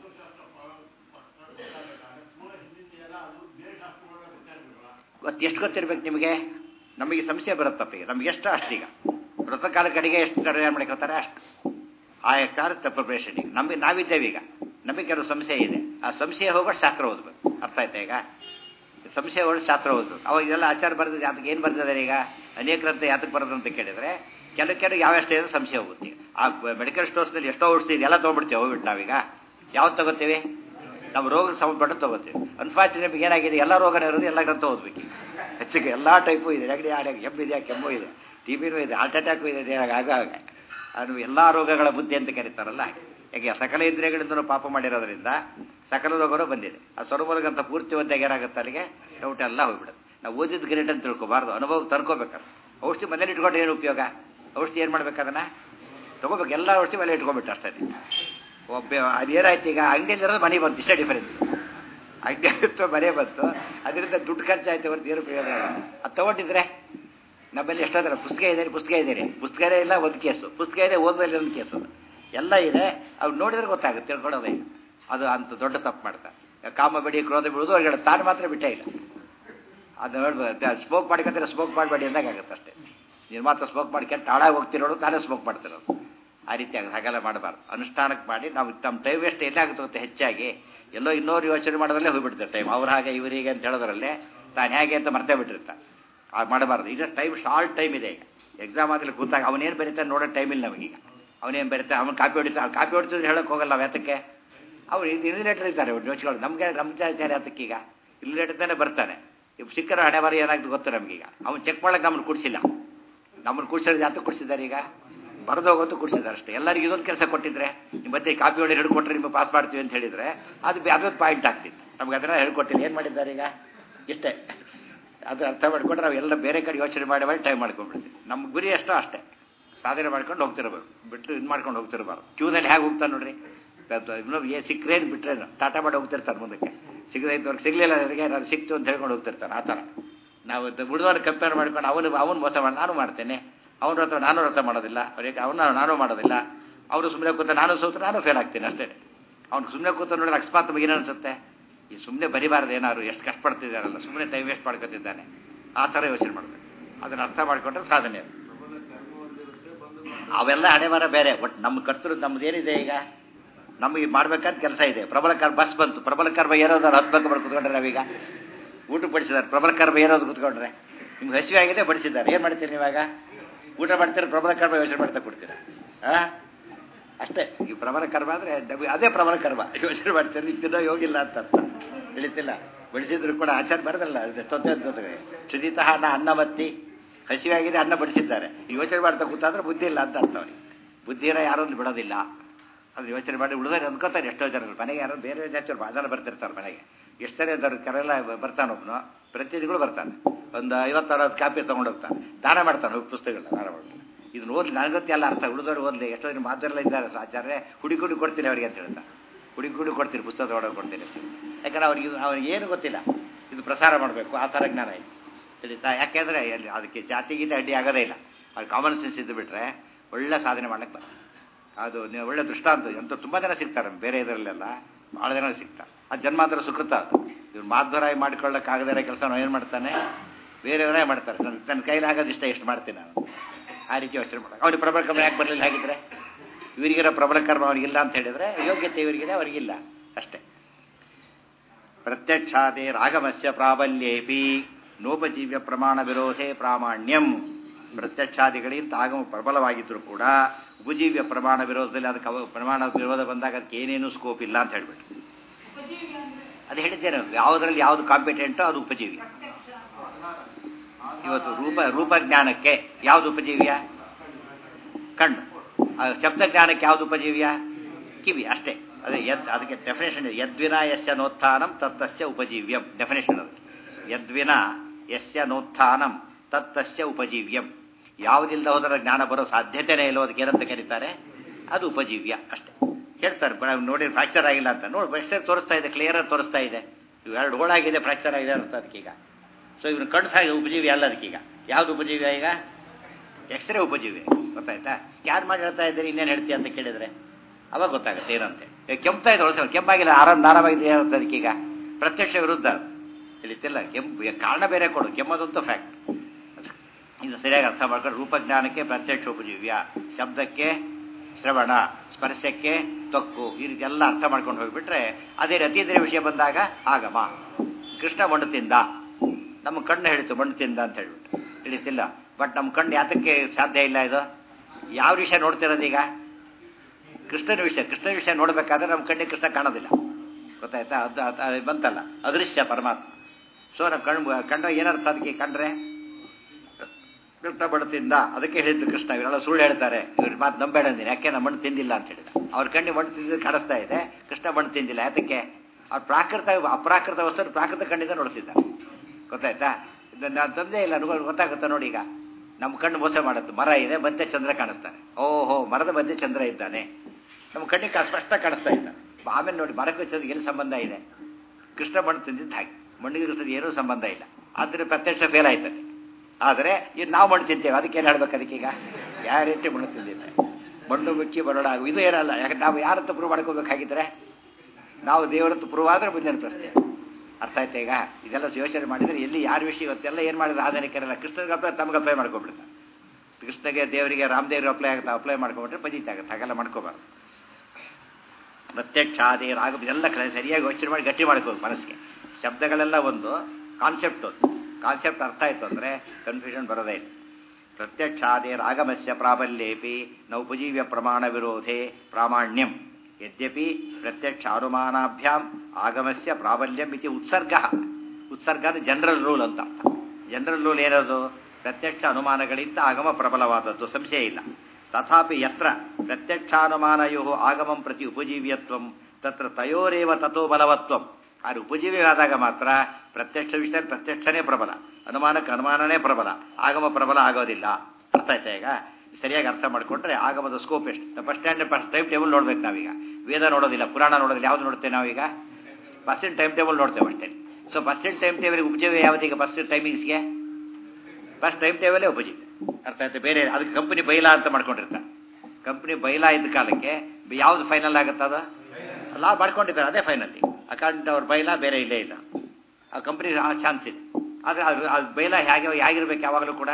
ಎಷ್ಟು ಗೊತ್ತಿರ್ಬೇಕು ನಿಮಗೆ? ನಮಗೆ ಸಂಶಯ ಬರುತ್ತಪ್ಪ. ಈಗ ನಮ್ಗೆ ಎಷ್ಟು ಅಷ್ಟೀಗ ವ್ರತಕಾಲ ಕಡೆಗೆ ಎಷ್ಟು ತಯಾರು ಮಾಡ್ಕೊತಾರೆ ಅಷ್ಟು ಆ ಕಾಲ ಪ್ರಿಪರೇಷನಿಗೆ ನಮಗೆ ನಾವಿದ್ದೇವೆ. ಈಗ ನಮಗೆ ಕೆಲವು ಸಂಶಯ ಇದೆ. ಆ ಸಂಶಯ ಹೋಗೋಷ್ಟು ಶಾಸ್ತ್ರ ಓದ್ಬೇಕು. ಅರ್ಥ ಆಯ್ತಾ? ಈಗ ಸಂಶಯ ಹೋಗೋಷ್ಟು ಶಾಸ್ತ್ರ ಓದ್ಬೇಕು. ಅವಾಗ ಇದೆಲ್ಲ ಆಚಾರ ಬರೆದಿದೆ. ಅದಕ್ಕೆ ಏನು ಬರ್ತಿದ್ದಾರೆ ಈಗ ಅನೇಕರಂತೆ ಯಾತಕ್ಕೆ ಬರೋದು ಅಂತ ಕೇಳಿದರೆ ಕೆಲವು ಯಾವಷ್ಟೇ ಇದೆ ಸಂಶಯ ಹೋಗುತ್ತೆ. ಆ ಮೆಡಿಕಲ್ ಸ್ಟೋರ್ಸ್ನಲ್ಲಿ ಎಷ್ಟೋ ಔಷಧಿ ಎಲ್ಲ ತೊಗೊಂಡ್ಬಿಡ್ತೀವಿ. ಹೋಗ್ಬಿಟ್ಟು ನಾವೀಗ ಯಾವ್ದು ತೊಗೋತೀವಿ? ನಾವು ರೋಗದ ಸಂಬಂಧಪಟ್ಟು ತೊಗೋತೀವಿ. ಅನ್ಫಾರ್ಚುನೇಟ್ ಏನಾಗಿದೆ ಎಲ್ಲ ರೋಗನ ಇರೋದು ಎಲ್ಲ ಗ್ರಂಥ ಓದ್ಬೇಕು. ಹೆಚ್ಚಿಗೆ ಎಲ್ಲ ಟೈಪು ಇದೆ. ನೆಗಡಿ ಕೆಮ್ಮು ಇದೆ, ಕೆಮ್ಮು ಇದೆ, ಟಿಬಿನೂ ಇದೆ, ಹಾರ್ಟ್ ಅಟ್ಯಾಕು ಇದೆ. ಆಗ ಅದು ಎಲ್ಲ ರೋಗಗಳ ಬುದ್ಧಿ ಅಂತ ಕರೀತಾರಲ್ಲ. ಯಾಕೆ ಸಕಲ ಇಂದ್ರಿಯಗಳಿಂದಲೂ ಪಾಪ ಮಾಡಿರೋದ್ರಿಂದ ಸಕಲ ರೋಗನೂ ಬಂದಿದೆ. ಆ ಸ್ವರ್ಮೂಲಗಂತ ಪೂರ್ತಿ ಒದ್ದಾಗಿ ಏನಾಗುತ್ತೆ ಅಲ್ಲಿಗೆ ಡೌಟ್ ಎಲ್ಲ ಹೋಗ್ಬಿಡುತ್ತೆ. ನಾವು ಓದಿದ ಗ್ರೇಟ್ ಅಂತ ತಿಳ್ಕೊಬಾರ್ದು, ಅನುಭವ ತರ್ಕೋಬೇಕಾದ್ರೆ. ಔಷಧಿ ಮನೇಲಿ ಇಟ್ಕೊಂಡು ಏನು ಉಪಯೋಗ? ಔಷಧಿ ಏನು ಮಾಡ್ಬೇಕು? ಅದನ್ನು ತೊಗೋಬೇಕು. ಎಲ್ಲ ಔಷಧಿ ಮನೇಲಿ ಇಟ್ಕೊಂಡ್ಬಿಟ್ಟು ಅಷ್ಟೇ. ಒಬ್ಬ ಅದೇನಾಯ್ತು ಈಗ ಅಂಗಡಿಯಲ್ಲಿರೋದು ಮನೆ ಬಂತು, ಇಷ್ಟೇ ಡಿಫರೆನ್ಸ್. ಅಂಗಡಿ ಮನೆ ಬಂತು, ಅದರಿಂದ ದುಡ್ಡು ಖರ್ಚಾಯ್ತು ಹೊರತು ಏನು ಪ್ರಯೋಜನ ಇಲ್ಲ. ಅದು ತೊಗೊಂಡಿದ್ರೆ ನಮ್ಮಲ್ಲಿ ಎಷ್ಟೋದ್ರೆ ಪುಸ್ತಕ ಇದೆ, ಪುಸ್ತಕನೇ ಇಲ್ಲ ಒಂದು ಕೇಸು, ಪುಸ್ತಕ ಇದೆ ಓದ್ಮೇಲೆ ಒಂದು ಕೇಸು, ಎಲ್ಲ ಇದೆ. ಅವ್ರು ನೋಡಿದ್ರೆ ಗೊತ್ತಾಗುತ್ತೆ, ತಿಳ್ಕೊಳ್ಳೋದೇ. ಅದು ಅಂತ ದೊಡ್ಡ ತಪ್ಪು ಮಾಡ್ತಾರೆ. ಕಾಮ ಬಿಡಿ ಕ್ರೋಧ ಬಿಡೋದು ಅವ್ರಿಗೆ ತಾನು ಮಾತ್ರ ಬಿಟ್ಟೇ ಇಲ್ಲ. ಅದು ನೋಡ್ಬೋದು. ಸ್ಮೋಕ್ ಮಾಡ್ಕೊಂಡ್ರೆ ಸ್ಮೋಕ್ ಮಾಡಬೇಡಿ ಅಂದಾಗುತ್ತೆ ಅಷ್ಟೇ. ನೀವು ಮಾತ್ರ ಸ್ಮೋಕ್ ಮಾಡ್ಕೊಂಡು ಹಾಳಾಗಿ ಹೋಗ್ತಿರೋದು, ತಾನೇ ಸ್ಮೋಕ್ ಮಾಡ್ತಿರೋದು. ಆ ರೀತಿ ಆಗುತ್ತೆ. ಹಾಗೆಲ್ಲ ಮಾಡಬಾರ್ದು. ಅನುಷ್ಠಾನಕ್ಕೆ ಮಾಡಿ ನಾವು ನಮ್ಮ ಟೈಮ್ ವೇಸ್ಟ್ ಎಲ್ಲಾಗುತ್ತೆ ಗೊತ್ತೆ? ಹೆಚ್ಚಾಗಿ ಎಲ್ಲೋ ಇನ್ನೋರು ಯೋಚನೆ ಮಾಡೋದ್ರಲ್ಲೇ ಹೋಗ್ಬಿಡ್ತಾರೆ ಟೈಮ್. ಅವ್ರು ಹಾಗೆ ಇವರಿಗೆ ಅಂತ ಹೇಳೋದ್ರಲ್ಲೇ ತಾನು ಹೇಗೆ ಅಂತ ಮರ್ತೇ ಬಿಟ್ಟಿರ್ತಾರೆ. ಅದು ಮಾಡಬಾರ್ದು. ಈಗ ಟೈಮ್ ಶಾರ್ಟ್ ಟೈಮ್ ಇದೆ. ಈಗ ಎಕ್ಸಾಮ್ ಆಗಲಿ ಕೂತಾಗ ಅವನೇನು ಬರೀತಾನೆ ನೋಡೋ ಟೈಮ್ ಇಲ್ಲ ನಮಗೀಗ. ಅವನೇನು ಬರೀತಾರೆ, ಅವ್ನು ಕಾಪಿ ಹೊಡಿತಿದ್ರೆ ಹೇಳೋಕೆ ಹೋಗಲ್ಲ. ನಾವು ಯಾತಕ್ಕೆ? ಅವ್ರು ಇದು ಇನ್ಲೇಟರ್ ಇರ್ತಾರೆ ಯೋಚಿಕೊಳ್ಳೋದು. ನಮಗೆ ನಮ್ಮಾಚಾರ್ಯ ಯಾತಕ್ಕೆ? ಈಗ ಇನ್ಲೇಟರ್ತಾನೆ ಬರ್ತಾನೆ. ಈಗ ಸಿಕ್ಕರ ಹಣೆ ಬಾರಿ ಏನಾಗ್ತದೆ ಗೊತ್ತು ನಮಗೀಗ. ಅವ್ನು ಚೆಕ್ ಮಾಡೋಕೆ ನಮ್ಮನ್ನು ಕೂಡಿಸಿಲ್ಲ. ನಮ್ಮನ್ನು ಕೂಡಿಸೋದು ಯಾತಕ್ಕೆ ಕೂಡಿಸಿದ್ದಾರೆ? ಈಗ ಬರೆದು ಹೋಗೋದು ಕೂಡಿಸಿದ್ದಾರೆ ಅಷ್ಟೇ. ಎಲ್ಲರಿಗೂ ಇದೊಂದು ಕೆಲಸ ಕೊಟ್ಟಿದ್ರೆ ನಿಮ್ಮ ಮತ್ತೆ ಕಾಪಿ ಹೊಡಿ ಹಿಡ್ಕೊಟ್ರೆ ನಿಮಗೆ ಪಾಸ್ ಮಾಡ್ತೀವಿ ಅಂತ ಹೇಳಿದರೆ ಅದು ಅದೊಂದು ಪಾಯಿಂಟ್ ಆಗ್ತಿತ್ತು. ನಮ್ಗೆ ಅದನ್ನು ಹೇಳ್ಕೊಟ್ಟಿಲ್ಲ. ಏನು ಮಾಡಿದ್ದಾರೆ ಈಗ? ಇಷ್ಟೇ. ಅದು ಅರ್ಥ ಮಾಡ್ಕೊಂಡ್ರೆ ನಾವು ಎಲ್ಲ ಬೇರೆ ಕಡೆ ಯೋಚನೆ ಮಾಡಿ ಟೈಮ್ ಮಾಡ್ಕೊಂಡ್ಬಿಡ್ತೀವಿ. ನಮ್ಮ ಗುರಿ ಎಷ್ಟೋ ಅಷ್ಟೇ. ಸಾಧನೆ ಮಾಡ್ಕೊಂಡು ಹೋಗ್ತಿರ್ಬೇಕು, ಬಿಟ್ಟು ಇದು ಮಾಡ್ಕೊಂಡು ಹೋಗ್ತಿರ್ಬಾರ್ದು. ಕ್ಯೂನಲ್ಲಿ ಹೇಗೆ ಹೋಗ್ತಾನೆ ನೋಡ್ರಿ. ಇನ್ನೊಬ್ಬ ಸಿಕ್ಕರೇನು ಬಿಟ್ರೇನು ಟಾಟಾ ಮಾಡಿ ಹೋಗ್ತಿರ್ತಾರೆ ಮುಂದಕ್ಕೆ. ಸಿಗದೈತವ್ರಿಗೆ ಸಿಗಲಿಲ್ಲ, ನನಗೆ ನಾನು ಸಿಕ್ತು ಅಂತ ಹೇಳ್ಕೊಂಡು ಹೋಗ್ತಿರ್ತಾನೆ. ಆ ಥರ ನಾವು ಬಿಡುದವ್ರಿಗೆ ಕಂಪೇರ್ ಮಾಡ್ಕೊಂಡು ಅವನು ಮೋಸ ಮಾಡಿ ನಾನು ಮಾಡ್ತೇನೆ, ಅವನ ವ್ರತ ನಾನು ವ್ರತ ಮಾಡೋದಿಲ್ಲ, ಅವ್ರಿಗೆ ನಾನು ಮಾಡೋದಿಲ್ಲ, ಅವರು ಸುಮ್ಮನೆ ಕೂತ ನಾನು ಸೋತ್ರ ನಾನು ಫೇಲ್ ಆಗ್ತೀನಿ ಅಷ್ಟೇ. ಅವ್ನು ಸುಮ್ಮನೆ ಕೂತ ನೋಡಿದ್ರೆ ಅಕಸ್ಮಾತ್ ಏನು ಅನಿಸುತ್ತೆ? ಈ ಸುಮ್ಮನೆ ಬರಿಬಾರ್ದು ಏನಾದ್ರು, ಎಷ್ಟು ಕಷ್ಟಪಡ್ತಿದ್ದಾರಲ್ಲ, ಸುಮ್ಮನೆ ಟೈಮ್ ವೇಸ್ಟ್ ಮಾಡ್ಕೊತಿದ್ದಾನೆ. ಆ ಥರ ಯೋಚನೆ ಮಾಡಬೇಕು. ಅದನ್ನು ಅರ್ಥ ಮಾಡಿಕೊಂಡ್ರೆ ಸಾಧನೆ. ಅವೆಲ್ಲ ಹಣೆಬರ ಬೇರೆ. ಒಟ್ಟು ನಮ್ಮ ಕರ್ತೃ ನಮ್ದು ಏನಿದೆ ಈಗ ನಮಗೆ ಮಾಡ್ಬೇಕಾದ ಕೆಲಸ ಇದೆ. ಪ್ರಬಲ ಕರ್ಮ ಬಸ್ ಬಂತು, ಪ್ರಬಲ ಕರ್ಮ ಏರೋದಾರು ಹತ್ಬೇಕು ಮಾಡಿ ಕೂತ್ಕೊಂಡ್ರೆ ನಾವೀಗ ಊಟ ಬಡಿಸಿದ್ದಾರೆ. ಪ್ರಬಲ ಕರ್ಮ ಏರೋದು ಕೂತ್ಕೊಂಡ್ರೆ ನಿಮ್ಗೆ ಹಸಿವೆ ಆಗಿದೆ, ಬಡಿಸಿದ್ದಾರೆ. ಏನು ಮಾಡ್ತೀರಿ ನೀವಾಗ? ಊಟ ಮಾಡ್ತೀರ, ಪ್ರಬಲ ಕರ್ಮ ಯೋಚನೆ ಮಾಡ್ತಾ ಕೊಡ್ತೀರ. ಅಷ್ಟೇ. ಈ ಪ್ರಬಲ ಕರ್ಮ ಅಂದರೆ ಅದೇ ಪ್ರಬಲ ಕರ್ಮ ಯೋಚನೆ ಮಾಡ್ತೀರಿ. ನೀವು ತಿನ್ನೋ ಯೋಗಿಲ್ಲ ಅಂತ ಅರ್ಥ. ತಿಳಿತಿಲ್ಲ. ಬಡಿಸಿದ್ರು ಕೂಡ ಆಚಾರ ಬರೋದಲ್ಲ. ಜೊತೆ ಕ್ಷುದಿತಃ ಅನ್ನಮತ್ತಿ, ಹಸಿವೆ ಆಗಿದೆ, ಅನ್ನ ಬಡಿಸಿದ್ದಾರೆ. ಯೋಚನೆ ಮಾಡ್ತಾ ಕೂತಾದ್ರೆ ಬುದ್ಧಿ ಇಲ್ಲ ಅಂತ ಅರ್ಥ. ಅವನಿಗೆ ಬುದ್ಧಿನ ಯಾರೊಂದು ಬಿಡೋದಿಲ್ಲ. ಅದು ಯೋಚನೆ ಮಾಡಿ ಉಳಿದ್ರೆ ಅಂದ್ಕೋತಾರೆ. ಎಷ್ಟೋ ಜನರು ಮನೆಗೆ ಯಾರೋ ಬೇರೆ ಜಾತಿಯವ್ರು ಅದೆಲ್ಲ ಬರ್ತಿರ್ತಾರೆ ಮನೆಗೆ. ಎಷ್ಟೇ ಕರೆಲ್ಲ ಬರ್ತಾನೆ ಒಬ್ಬನು, ಪ್ರತಿನಿಧಿಗಳು ಬರ್ತಾನೆ. ಒಂದು 50-60 ಕಾಪಿ ತೊಗೊಂಡು ಹೋಗ್ತಾನೆ, ದಾನ ಮಾಡ್ತಾನೆ. ಹೋಗಿ ಪುಸ್ತಕಗಳನ್ನ ದಾನ ಮಾಡ್ತಾನೆ. ಇದನ್ನ ಓದಲಿ, ನನಗೊತ್ತಿ ಎಲ್ಲ ಅರ್ಥ. ಉಳಿದವ್ರು ಓದಲಿ. ಎಷ್ಟೋ ಜನ ಮಾತೆಲ್ಲ ಇದ್ದಾರೆ ಆಚಾರ್ಯ, ಹುಡುಗಿ ಕೊಡ್ತೀನಿ ಅವರಿಗೆ ಅಂತ ಹೇಳ್ತಾರೆ. ಹುಡುಗಿ ಕೊಡ್ತೀನಿ, ಪುಸ್ತಕ ತೊಗೊಂಡೋಗಿ ಕೊಡ್ತೀನಿ. ಯಾಕಂದ್ರೆ ಅವ್ರಿಗೆ ಏನು ಗೊತ್ತಿಲ್ಲ. ಇದು ಪ್ರಸಾರ ಮಾಡಬೇಕು, ಆ ಥರ ಜ್ಞಾನ ಇದೆ. ತಿಳಿತಾ? ಯಾಕೆಂದರೆ ಅದಕ್ಕೆ ಜಾತಿಗೀತೆ ಅಡ್ಡಿ ಆಗೋದೇ ಇಲ್ಲ. ಅದು ಕಾಮನ್ ಸೆನ್ಸ್ ಇದ್ದು ಬಿಟ್ಟರೆ ಒಳ್ಳೆ ಸಾಧನೆ ಮಾಡ್ಲಿಕ್ಕೆ ಬರ್ತದೆ. ಅದು ಒಳ್ಳೆ ದೃಷ್ಟಾಂತ ಅಂತ ತುಂಬ ಜನ ಸಿಗ್ತಾರೆ ಬೇರೆ ಇದರಲ್ಲೆಲ್ಲ ಭಾಳ ಜನ ಸಿಗ್ತಾರೆ. ಅದು ಜನ್ಮಾಂತರ ಸುಕೃತ. ಅದು ಇವ್ರು ಮಾಧ್ವರಾಯಿ ಮಾಡ್ಕೊಳ್ಳೋಕ್ಕಾಗದೇ ಕೆಲಸ ಏನು ಮಾಡ್ತಾನೆ, ಬೇರೆಯವರೇ ಮಾಡ್ತಾರೆ. ನನ್ನ ಕೈಲಾಗೋದು ಇಷ್ಟ ಎಷ್ಟು ಮಾಡ್ತೀನಿ ನಾನು, ಆ ರೀತಿ ಯೋಚನೆ ಮಾಡೋದು. ಅವ್ರಿಗೆ ಪ್ರಬಲ ಕರ್ಮ ಯಾಕೆ ಬರಲಿಲ್ಲ ಹಾಗಿದ್ರೆ, ಇವರಿಗಿರೋ ಪ್ರಬಲ ಕರ್ಮ ಅವ್ರಿಗಿಲ್ಲ ಅಂತ ಹೇಳಿದರೆ ಯೋಗ್ಯತೆ ಇವರಿಗಿದೆ, ಅವರಿಗಿಲ್ಲ ಅಷ್ಟೇ. ಪ್ರತ್ಯಕ್ಷಾದೇ ರಾಗಮಸ್ಯ ಪ್ರಾಬಲ್ಯೇಪಿ ನೋಪಜೀವ್ಯ ಪ್ರಮಾಣ ವಿರೋಧೇ ಪ್ರಾಮಾಣ್ಯಂ. ಪ್ರತ್ಯಕ್ಷಾದಿಗಳಿಂದ ಆಗಮ ಪ್ರಬಲವಾಗಿದ್ದರೂ ಕೂಡ ಉಪಜೀವ್ಯ ಪ್ರಮಾಣ ವಿರೋಧದಲ್ಲಿ ಅದಕ್ಕೆ ಪ್ರಮಾಣ ವಿರೋಧ ಬಂದಾಗ ಅದಕ್ಕೆ ಏನೇನು ಸ್ಕೋಪ್ ಇಲ್ಲ ಅಂತ ಹೇಳ್ಬಿಟ್ಟು ಅದು ಹೇಳಿದ್ದೇನೆ. ಯಾವುದರಲ್ಲಿ ಯಾವುದು ಕಾಂಪಿಟೆಂಟೋ ಅದು ಉಪಜೀವಿ. ಇವತ್ತು ರೂಪಜ್ಞಾನಕ್ಕೆ ಯಾವುದು ಉಪಜೀವ್ಯ? ಕಣ್ಣು. ಶಬ್ದಜ್ಞಾನಕ್ಕೆ ಯಾವುದು ಉಪಜೀವ್ಯ? ಕಿವಿ. ಅಷ್ಟೇ. ಅದೇ ಅದಕ್ಕೆ ಡೆಫಿನೇಷನ್ ಇದೆ. ಯದ್ವಿನ ಯಸ್ಯ ನೋತ್ಥಾನಂ ತತ್ತಸ್ಯ ಉಪಜೀವ್ಯಂ. ಡೆಫಿನೇಷನ್ ಅದು. ಯದ್ವಿನ ಯಸ್ಯ ನೋತ್ಥಾನಂ ತತ್ತಸ್ಯ ಉಪಜೀವ್ಯಂ. ಯಾವುದಿಲ್ಲದ ಹೋದರೆ ಜ್ಞಾನ ಬರೋ ಸಾಧ್ಯತೆನೇ ಇಲ್ಲೋ, ಅದಕ್ಕೆ ಏನಂತ ಕರೀತಾರೆ? ಅದು ಉಪಜೀವ್ಯ. ಅಷ್ಟೇ ಹೇಳ್ತಾರೆ. ನೋಡಿ ಫ್ರಾಕ್ಚರ್ ಆಗಿಲ್ಲ ಅಂತ ನೋಡಿ, ಫ್ರಾಕ್ಚರ್ ತೋರಿಸ್ತಾ ಇದೆ, ಕ್ಲಿಯರ್ ತೋರಿಸ್ತಾ ಇದೆ. ಇವೆರಡು ಹೋಳಾಗಿದೆ, ಫ್ರಾಕ್ಚರ್ ಆಗಿದೆ ಅಂತ ಅದಕ್ಕೀಗ. ಸೊ ಇವನು ಕಣ್ಣು ಸಾಗಿ ಉಪಜೀವಿ ಅಲ್ಲ ಅದಕ್ಕೀಗ. ಯಾವುದು ಉಪಜೀವ್ಯ ಈಗ? ಎಕ್ಸ್ರೇ ಉಪಜೀವಿ. ಗೊತ್ತಾಯ್ತಾ? ಸ್ಕ್ಯಾನ್ ಮಾಡಿ ಹೇಳ್ತಾ ಇದ್ದೀರಿ, ಇನ್ನೇನು ಹೇಳ್ತೀಯ ಅಂತ ಕೇಳಿದರೆ ಅವಾಗ ಗೊತ್ತಾಗುತ್ತೆ ಏನಂತೆ. ಕೆಂಪ್ತಾ ಇದೆ ಹೊಸ ಕೆಂಪಾಗಿಲ್ಲ, ಆರಾಮಾಗಿದೆ ಅಂತ ಅದಕ್ಕೀಗ ಪ್ರತ್ಯಕ್ಷ ವಿರುದ್ಧ ತಿಳಿತಿಲ್ಲ. ಕೆಂಪು ಕಾರಣ ಬೇರೆ ಕೊಡು, ಕೆಮ್ಮದಂತೂ ಫ್ಯಾಕ್ಟ್. ಇದು ಸರಿಯಾಗಿ ಅರ್ಥ ಮಾಡ್ಕೊಂಡು ರೂಪಜ್ಞಾನಕ್ಕೆ ಪ್ರತ್ಯಕ್ಷ ಉಪಜೀವ್ಯ, ಶಬ್ದಕ್ಕೆ ಶ್ರವಣ, ಸ್ಪರ್ಶಕ್ಕೆ ತೊಕ್ಕು, ಈ ರೀತಿ ಎಲ್ಲ ಅರ್ಥ ಮಾಡ್ಕೊಂಡು ಹೋಗಿಬಿಟ್ರೆ ಅದೇ ಅತೀಂದ್ರಿಯ ವಿಷಯ ಬಂದಾಗ ಆಗಮ. ಕೃಷ್ಣ ಮಣ್ಣು ತಿಂದ, ನಮ್ಮ ಕಣ್ಣು ಹೇಳಿತು ಮಣ್ಣು ತಿಂದ ಅಂತ ಹೇಳ್ಬಿಟ್ಟು ತಿಳಿತಿಲ್ಲ. ಬಟ್ ನಮ್ಮ ಕಣ್ಣು ಯಾತಕ್ಕೆ ಸಾಧ್ಯ ಇಲ್ಲ? ಇದು ಯಾವ ವಿಷಯ ನೋಡ್ತಿರೋದೀಗ? ಕೃಷ್ಣನ ವಿಷಯ ನೋಡಬೇಕಾದ್ರೆ ನಮ್ಮ ಕಣ್ಣಿಗೆ ಕೃಷ್ಣ ಕಾಣೋದಿಲ್ಲ. ಗೊತ್ತಾಯ್ತಾ? ಅದು ಬಂತಲ್ಲ ಅದೃಶ್ಯ ಪರಮಾತ್ಮ. ಸೊ ನಮ್ಮ ಕಂಡ್ರೆ ಏನರ್ಥ ಅದಕ್ಕೆ? ಕಂಡ್ರೆ ಕೃಷ್ಣ ಮಣ್ಣು ತಿಂದ, ಅದಕ್ಕೆ ಹೇಳಿದ್ದು ಕೃಷ್ಣ. ಇವರೆಲ್ಲ ಸುಳ್ಳು ಹೇಳ್ತಾರೆ, ಇವ್ರ ಮಾತು ನಂಬೇಡ ಅಂದಿನಿ. ಯಾಕೆ ನಮ್ಮ ಮಣ್ಣು ತಿಂದಿಲ್ಲ ಅಂತ ಹೇಳಿದ. ಅವ್ರ ಕಣ್ಣಿ ಮಣ್ಣು ತಿಂದಿದ್ದು ಕಾಣಿಸ್ತಾ ಇದೆ, ಕೃಷ್ಣ ಮಣ್ಣು ತಿಂದಿಲ್ಲ. ಯಾತಕ್ಕೆ? ಅವ್ರು ಅಪ್ರಾಕೃತ ವಸ್ತು ಪ್ರಾಕೃತ ಕಣ್ಣಿಂದ ನೋಡ್ತಿದ್ದ. ಗೊತ್ತಾಯ್ತಾ? ನಾನು ತಂದೆ ಇಲ್ಲ ಗೊತ್ತಾಗುತ್ತಾ ನೋಡಿ. ಈಗ ನಮ್ಮ ಕಣ್ಣು ಮೋಸ ಮಾಡುತ್ತೆ. ಮರ ಇದೆ, ಮಧ್ಯೆ ಚಂದ್ರ ಕಾಣಿಸ್ತಾನೆ. ಓಹೋ, ಮರದ ಮಧ್ಯೆ ಚಂದ್ರ ಇದ್ದಾನೆ. ನಮ್ಮ ಕಣ್ಣಿಗೆ ಸ್ಪಷ್ಟ ಕಾಣಿಸ್ತಾ ಇದ್ದ. ಆಮೇಲೆ ನೋಡಿ ಮರಕ್ಕೆ ಚಂದ್ರ ಎಲ್ಲಿ ಸಂಬಂಧ ಇದೆ? ಕೃಷ್ಣ ಮಣ್ಣು ತಿಂದಿದ್ದು ಹಾಗೆ, ಮಣ್ಣಿಗೆ ಕೃಷ್ಣದ ಏನೂ ಸಂಬಂಧ ಇಲ್ಲ. ಆದರೆ ಪ್ರತ್ಯಕ್ಷ ಫೇಲ್ ಆಯ್ತದೆ. ಆದರೆ ಇದು ನಾವು ಮಣ್ಣು ತಿಂತೇವೆ, ಅದಕ್ಕೇನು ಹೇಳ್ಬೇಕು? ಅದಕ್ಕೀಗ ಯಾವ ರೀತಿ ಮಣ್ಣು ತಿಂದಿದ್ದೆ? ಮಣ್ಣು ಮುಚ್ಚಿ ಬರೋಣ ಇದು ಏನಲ್ಲ. ಯಾಕಂದ್ರೆ ನಾವು ಯಾರಂತ ಪ್ರೂವ್ ಮಾಡ್ಕೋಬೇಕಾಗಿದ್ರೆ, ನಾವು ದೇವರಂತ ಪ್ರೂವ್ ಆದರೆ ಮುಂದಿನ ಪ್ರಶ್ನೆ. ಅರ್ಥ ಆಯ್ತಾ? ಈಗ ಇದೆಲ್ಲ ಯೋಚನೆ ಮಾಡಿದರೆ ಎಲ್ಲಿ ಯಾರ ವಿಷಯ ಇವತ್ತೆಲ್ಲ ಏನು ಮಾಡಿದ್ರೆ ಆಧುನಿಕರೆಲ್ಲ ಕೃಷ್ಣನಿಗೆ ಅಪ್ಲೈ ತಮಗೆ ಅಪ್ಲೈ ಮಾಡ್ಕೊಬಿಡ್ತಾರೆ. ಕೃಷ್ಣಗೆ ದೇವರಿಗೆ ರಾಮದೇವ್ರಿಗೆ ಅಪ್ಲೈ ಮಾಡ್ಕೊಬಿಟ್ರೆ ಪಂಜಿತ ಆಗುತ್ತೆ. ಹಾಗೆಲ್ಲ ಮಾಡ್ಕೋಬಾರ್ದು. ಪ್ರತ್ಯಕ್ಷಾದಿ ರಾಗ ಇದೆಲ್ಲ ಸರಿಯಾಗಿ ಯೋಚನೆ ಮಾಡಿ ಗಟ್ಟಿ ಮಾಡ್ಕೋಬೇಕು ಮನಸ್ಸಿಗೆ. ಶಬ್ದಗಳೆಲ್ಲ ಒಂದು, ಕಾನ್ಸೆಪ್ಟ್ ಒಂದು. ಕಾನ್ಸೆಪ್ಟ್ ಅರ್ಥ ಆಯಿತು ಅಂದರೆ ಕನ್ಫ್ಯೂಷನ್ ಬರೋದೇ ಇಲ್ಲ. ಪ್ರತ್ಯಕ್ಷಾದಿ ರಾಗಮಸ್ಯ ಪ್ರಾಬಲ್ಯೇಪಿ ನೌಪಜೀವ್ಯ ಪ್ರಮಾಣ ವಿರೋಧೇ ಪ್ರಾಮಾಣ್ಯಂ. ಯದ್ಯಪಿ ಪ್ರತ್ಯಕ್ಷ ಅನುಮಾನಾಭ್ಯಾಂ ಆಗಮಸ್ಯ ಪ್ರಾಬಲ್ಯಂ ಇತಿ ಉತ್ಸರ್ಗ. ಉತ್ಸರ್ಗ ಅಂದರೆ ಜನರಲ್ ರೂಲ್ ಅಂತ ಅರ್ಥ. ಜನರಲ್ ರೂಲ್ ಏನದು? ಪ್ರತ್ಯಕ್ಷ ಅನುಮಾನಗಳಿಂದ ಆಗಮ ಪ್ರಬಲವಾದದ್ದು, ಸಂಶಯ ಇಲ್ಲ. ತಥಾಪಿ ಯತ್ರ ಪ್ರತ್ಯಕ್ಷಾನುಮಾನಯೋ ಆಗಮಂ ಪ್ರತಿ ಉಪಜೀವ್ಯತ್ವಂ ತತ್ರ ತಯೋರೇವ ತಥೋ ಬಲವತ್ವಂ. ಆದರೆ ಉಪಜೀವ್ಯವಾದಾಗ ಮಾತ್ರ ಪ್ರತ್ಯಕ್ಷ ವಿಷಯ ಪ್ರತ್ಯಕ್ಷನೇ ಪ್ರಬಲ, ಅನುಮಾನಕ್ಕೆ ಅನುಮಾನನೇ ಪ್ರಬಲ, ಆಗಮ ಪ್ರಬಲ ಆಗೋದಿಲ್ಲ. ಅರ್ಥ ಆಯ್ತಾ? ಈಗ ಸರಿಯಾಗಿ ಅರ್ಥ ಮಾಡಿಕೊಂಡ್ರೆ ಆಗಮದ ಸ್ಕೋಪ್ ಎಷ್ಟು. ಬಸ್ ಸ್ಟ್ಯಾಂಡ್ ಟೈಮ್ ಟೇಬಲ್ ನೋಡ್ಬೇಕು ನಾವೀಗ. ವೇದ ನೋಡೋದಿಲ್ಲ, ಪುರಾಣ ನೋಡೋದಿಲ್ಲ. ಯಾವ್ದು ನೋಡ್ತೇವೆ ನಾವೀಗ? ಬಸ್ಸಿನ ಟೈಮ್ ಟೇಬಲ್ ನೋಡ್ತೇವೆ ಅಷ್ಟೇ. ಸೊ ಬಸ್ಸಿನ ಟೈಮ್ ಟೇಬಲ್ ಉಪಜೀವ್ಯ ಯಾವತ್ತೀಗ? ಬಸ್ಸಿನ ಟೈಮಿಂಗ್ಸ್ಗೆ ಬಸ್ ಟೈಮ್ ಟೇಬಲೇ ಉಪಜೀವ್ಯ. ಅರ್ಥ ಆಯ್ತು? ಬೇರೆ ಅದಕ್ಕೆ ಕಂಪನಿ ಬೈಲಾ ಅಂತ ಮಾಡ್ಕೊಂಡಿರ್ತಾರೆ. ಕಂಪನಿ ಬೈಲಾ ಇದ್ದ ಕಾಲಕ್ಕೆ ಯಾವ್ದು ಫೈನಲ್ ಆಗುತ್ತೆ? ಅದು ಲಾ ಮಾಡ್ಕೊಂಡಿರ್ತಾರೆ, ಅದೇ ಫೈನಲ್. ಅಕಾರ್ಡಿಂಗ್ ಅವ್ರ ಬೈಲಾ ಬೇರೆ ಇಲ್ಲೇ ಇಲ್ಲ. ಆ ಕಂಪ್ನಿ ಆ ಚಾನ್ಸ್ ಇದೆ. ಆದರೆ ಅದು ಬೈಲಾ ಹೇಗಿರ್ಬೇಕು? ಯಾವಾಗಲೂ ಕೂಡ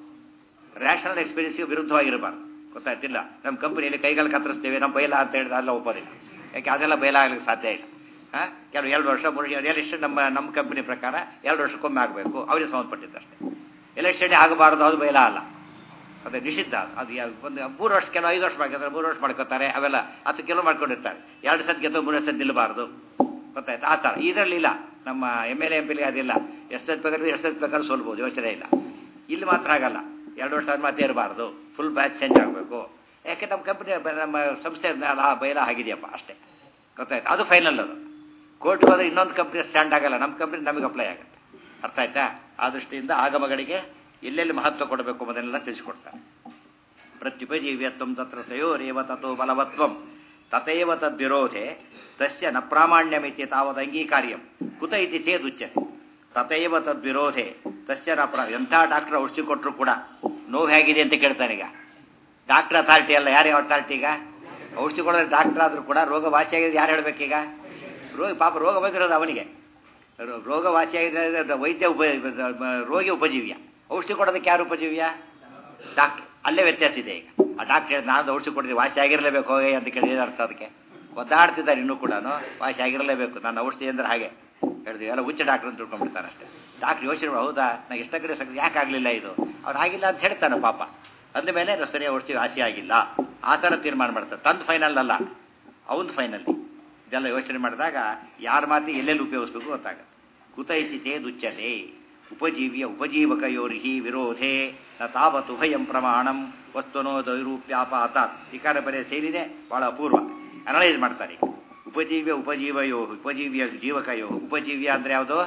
ರ್ಯಾಷನಲ್ ಎಕ್ಸ್ಪೀರಿಯನ್ಸ್ಗೆ ವಿರುದ್ಧವಾಗಿರಬಾರ್ದು. ಗೊತ್ತಾಯ್ತಿಲ್ಲ? ನಮ್ಮ ಕಂಪನಿಯಲ್ಲಿ ಕೈಗಳು ಕತ್ತರಿಸ್ತೇವೆ, ನಮ್ಮ ಬೈಲಾ ಅಂತ ಹೇಳಿದ್ರೆ ಅದೆಲ್ಲ ಒಪ್ಪೋದಿಲ್ಲ. ಯಾಕೆ? ಅದೆಲ್ಲ ಬೈಲಾ ಆಗಲಿಕ್ಕೆ ಸಾಧ್ಯ ಇಲ್ಲ. ಕೆಲವು 2 ವರ್ಷ 3 ಎಲೆಕ್ಷನ್ ನಮ್ಮ ಕಂಪನಿ ಪ್ರಕಾರ 2 ವರ್ಷಕ್ಕೊಮ್ಮೆ ಆಗಬೇಕು, ಅವರಿಗೆ ಸಂಬಂಧಪಟ್ಟಿದ್ದಷ್ಟೇ. ಎಲೆಕ್ಷನ್ ಆಗಬಾರ್ದು, ಅದು ಬೈಲಾ ಅಲ್ಲ, ಅದೇ ನಿಷಿದ್ಧ. ಅದು ಒಂದು 3 ವರ್ಷ, ಕೆಲವು 5 ವರ್ಷ ಮಾಡ್ಕೊತಾರೆ, 3 ವರ್ಷ ಮಾಡ್ಕೋತಾರೆ. ಅವೆಲ್ಲ 10 ಕೆಲವು ಮಾಡ್ಕೊಂಡಿರ್ತಾರೆ. 2 ಸತಿ ಗೆದ್ದು 3 ಸತಿ ನಿಲ್ಲಬಾರ್ದು. ಗೊತ್ತಾಯ್ತು? ಆ ಥರ ಇದರಲ್ಲಿ ಇಲ್ಲ. ನಮ್ಮ MLA MP ಅದಿಲ್ಲ. ಎಷ್ಟು ಬೇಕಾದ್ರೂ ಸೋಲ್ಬೋದು, ಯೋಚನೆ ಇಲ್ಲ. ಇಲ್ಲಿ ಮಾತ್ರ ಆಗಲ್ಲ. 2 ವರ್ಷ ಮತ್ತೆ ಇರಬಾರ್ದು, ಫುಲ್ ಬ್ಯಾಚ್ ಚೇಂಜ್ ಆಗಬೇಕು. ಯಾಕೆ? ನಮ್ಮ ಕಂಪ್ನಿ ನಮ್ಮ ಸಂಸ್ಥೆ ಬೈಲ ಆಗಿದೆಯಪ್ಪ ಅಷ್ಟೇ. ಗೊತ್ತಾಯ್ತು? ಅದು ಫೈನಲ್. ಅದು ಕೋರ್ಟ್ಗೆ ಹೋದ್ರೆ ಇನ್ನೊಂದು ಕಂಪ್ನಿ ಸ್ಟ್ಯಾಂಡ್ ಆಗಲ್ಲ, ನಮ್ಮ ಕಂಪ್ನಿ ನಮಗೆ ಅಪ್ಲೈ ಆಗುತ್ತೆ. ಅರ್ಥ ಆಯ್ತಾ? ಆ ದೃಷ್ಟಿಯಿಂದ ಆಗಮಗಳಿಗೆ ಎಲ್ಲೆಲ್ಲಿ ಮಹತ್ವ ಕೊಡಬೇಕು ಮೊದಲೆಲ್ಲ ತಿಳಿಸಿಕೊಡ್ತಾರೆ. ಪ್ರತ್ಯುಪಜೀವ್ಯತ್ವಂ ತತ್ರ ತಯೋರೇವ ತಥೋ ಬಲವತ್ವಂ ತಥೈವ ತದ್ವಿರೋಧೆ ತಸ್ಯ ನ ಪ್ರಾಮಾಣ್ಯಮಿತಿ ತಾವದ್ ಅಂಗೀಕಾರ್ಯಂ ಕುತ ಇತಿ ಚೇದುಚ್ಯತೆ. ತಥೈವ ತದ್ವಿರೋಧೆ ತಸ್ಯ ನ ಎಂಥ ಡಾಕ್ಟರ್ ಔಷಧಿ ಕೊಟ್ಟರು ಕೂಡ ನೋವು ಹೇಗಿದೆ ಅಂತ ಕೇಳ್ತಾನೆ. ಈಗ ಡಾಕ್ಟರ್ ಅಥಾರಿಟಿ ಅಲ್ಲ, ಯಾರೇ ಅಥಾರಿಟಿ? ಈಗ ಔಷಧಿ ಕೊಡೋದ್ರೆ ಡಾಕ್ಟರ್ ಆದರೂ ಕೂಡ ರೋಗ ವಾಸಿಯಾಗಿದೆ ಯಾರು ಹೇಳಬೇಕೀಗ? ಪಾಪ ರೋಗ ಬಂದಿರೋದು ಅವನಿಗೆ. ರೋಗ ವಾಸಿಯಾಗಿದೆ ವೈದ್ಯ ರೋಗಿ ಉಪಜೀವ್ಯ, ಔಷಧಿ ಕೊಡೋದಕ್ಕೆ ಯಾರು ಉಪಜೀವ್ಯ? ಡಾಕ್ಟ್ರ್. ಅಲ್ಲೇ ವ್ಯತ್ಯಾಸ ಇದೆ. ಈಗ ಆ ಡಾಕ್ಟರ್ ಹೇಳಿದ ನಾನು ಔಷಧಿ ಕೊಡ್ತೀವಿ ವಾಸಿ ಆಗಿರಲೇಬೇಕು ಹೋಗಿ ಅಂತ ಕೇಳಿದ ಅರ್ಥ ಅದಕ್ಕೆ ಒದ್ದಾಡ್ತಿದ್ದಾರೆ ಇನ್ನೂ ಕೂಡ ವಾಸಿ ಆಗಿರಲೇಬೇಕು ನನ್ನ ಔಷಧಿ ಅಂದ್ರೆ ಹಾಗೆ ಹೇಳಿದ್ವಿ. ಎಲ್ಲ ಹುಚ್ಚ ಡಾಕ್ಟರ್ ಅಂತ ತಿಳ್ಕೊಂಡ್ಬಿಡ್ತಾರೆ ಅಷ್ಟೇ. ಡಾಕ್ಟ್ರ್ ಯೋಚನೆ ಹೌದಾ ನಾನು ಎಷ್ಟ ಕಡೆ ಯಾಕೆ ಆಗಲಿಲ್ಲ ಇದು ಅವ್ನು ಆಗಿಲ್ಲ ಅಂತ ಹೇಳ್ತಾನೆ ಪಾಪ. ಅಂದಮೇಲೆ ಸರಿ ಔಷಧಿ ವಾಸಿ ಆಗಿಲ್ಲ ಆ ಥರ ತೀರ್ಮಾನ ಮಾಡ್ತಾರೆ. ತಂದು ಫೈನಲ್ ಅಲ್ಲ, ಅವನು ಫೈನಲ್. ಇದೆಲ್ಲ ಯೋಚನೆ ಮಾಡಿದಾಗ ಯಾರ ಮಾತಿ ಎಲ್ಲೆಲ್ಲಿ ಉಪಯೋಗಿಸ್ಬೇಕು ಗೊತ್ತಾಗುತ್ತೆ. ಕುತ ಇತಿ ಚೇದುಚ್ಯತೆ ಉಪಜೀವ್ಯ ಉಪಜೀವಕಯೋರ್ಹಿ ವಿರೋಧೆ ನ ತಾವತ್ ಉಭಯಂ ಪ್ರಮಾಣಂ ವಸ್ತುನೋ ದೈರೂಪ್ಯಾಪಾತಾತ್. ವಿಕಾರ ಬರೆಯ ಶೈಲಿದೆ, ಬಹಳ ಅಪೂರ್ವ. ಅನಲೈಸ್ ಮಾಡ್ತಾರೆ. ಉಪಜೀವ್ಯ ಉಪಜೀವಯೋ ಉಪಜೀವ್ಯ ಜೀವಕಯೋ. ಉಪಜೀವ್ಯ ಅಂದ್ರೆ ಯಾವುದು?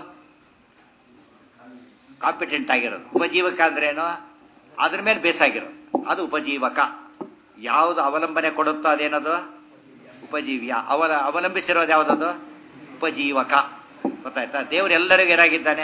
ಕಾಂಪಿಟೆಂಟ್ ಆಗಿರೋದು. ಉಪಜೀವಕ ಅಂದ್ರೇನು? ಅದ್ರ ಮೇಲೆ ಬೇಸಾಗಿರೋದು ಅದು ಉಪಜೀವಕ. ಯಾವುದು ಅವಲಂಬನೆ ಕೊಡುತ್ತೋ ಅದೇನದು ಉಪಜೀವ್ಯ. ಅವಲಂಬಿಸಿರೋದು ಯಾವುದದು? ಉಪಜೀವಕ. ಗೊತ್ತಾಯ್ತಾ? ದೇವರು ಎಲ್ಲರಿಗೂ ಏನಾಗಿದ್ದಾನೆ?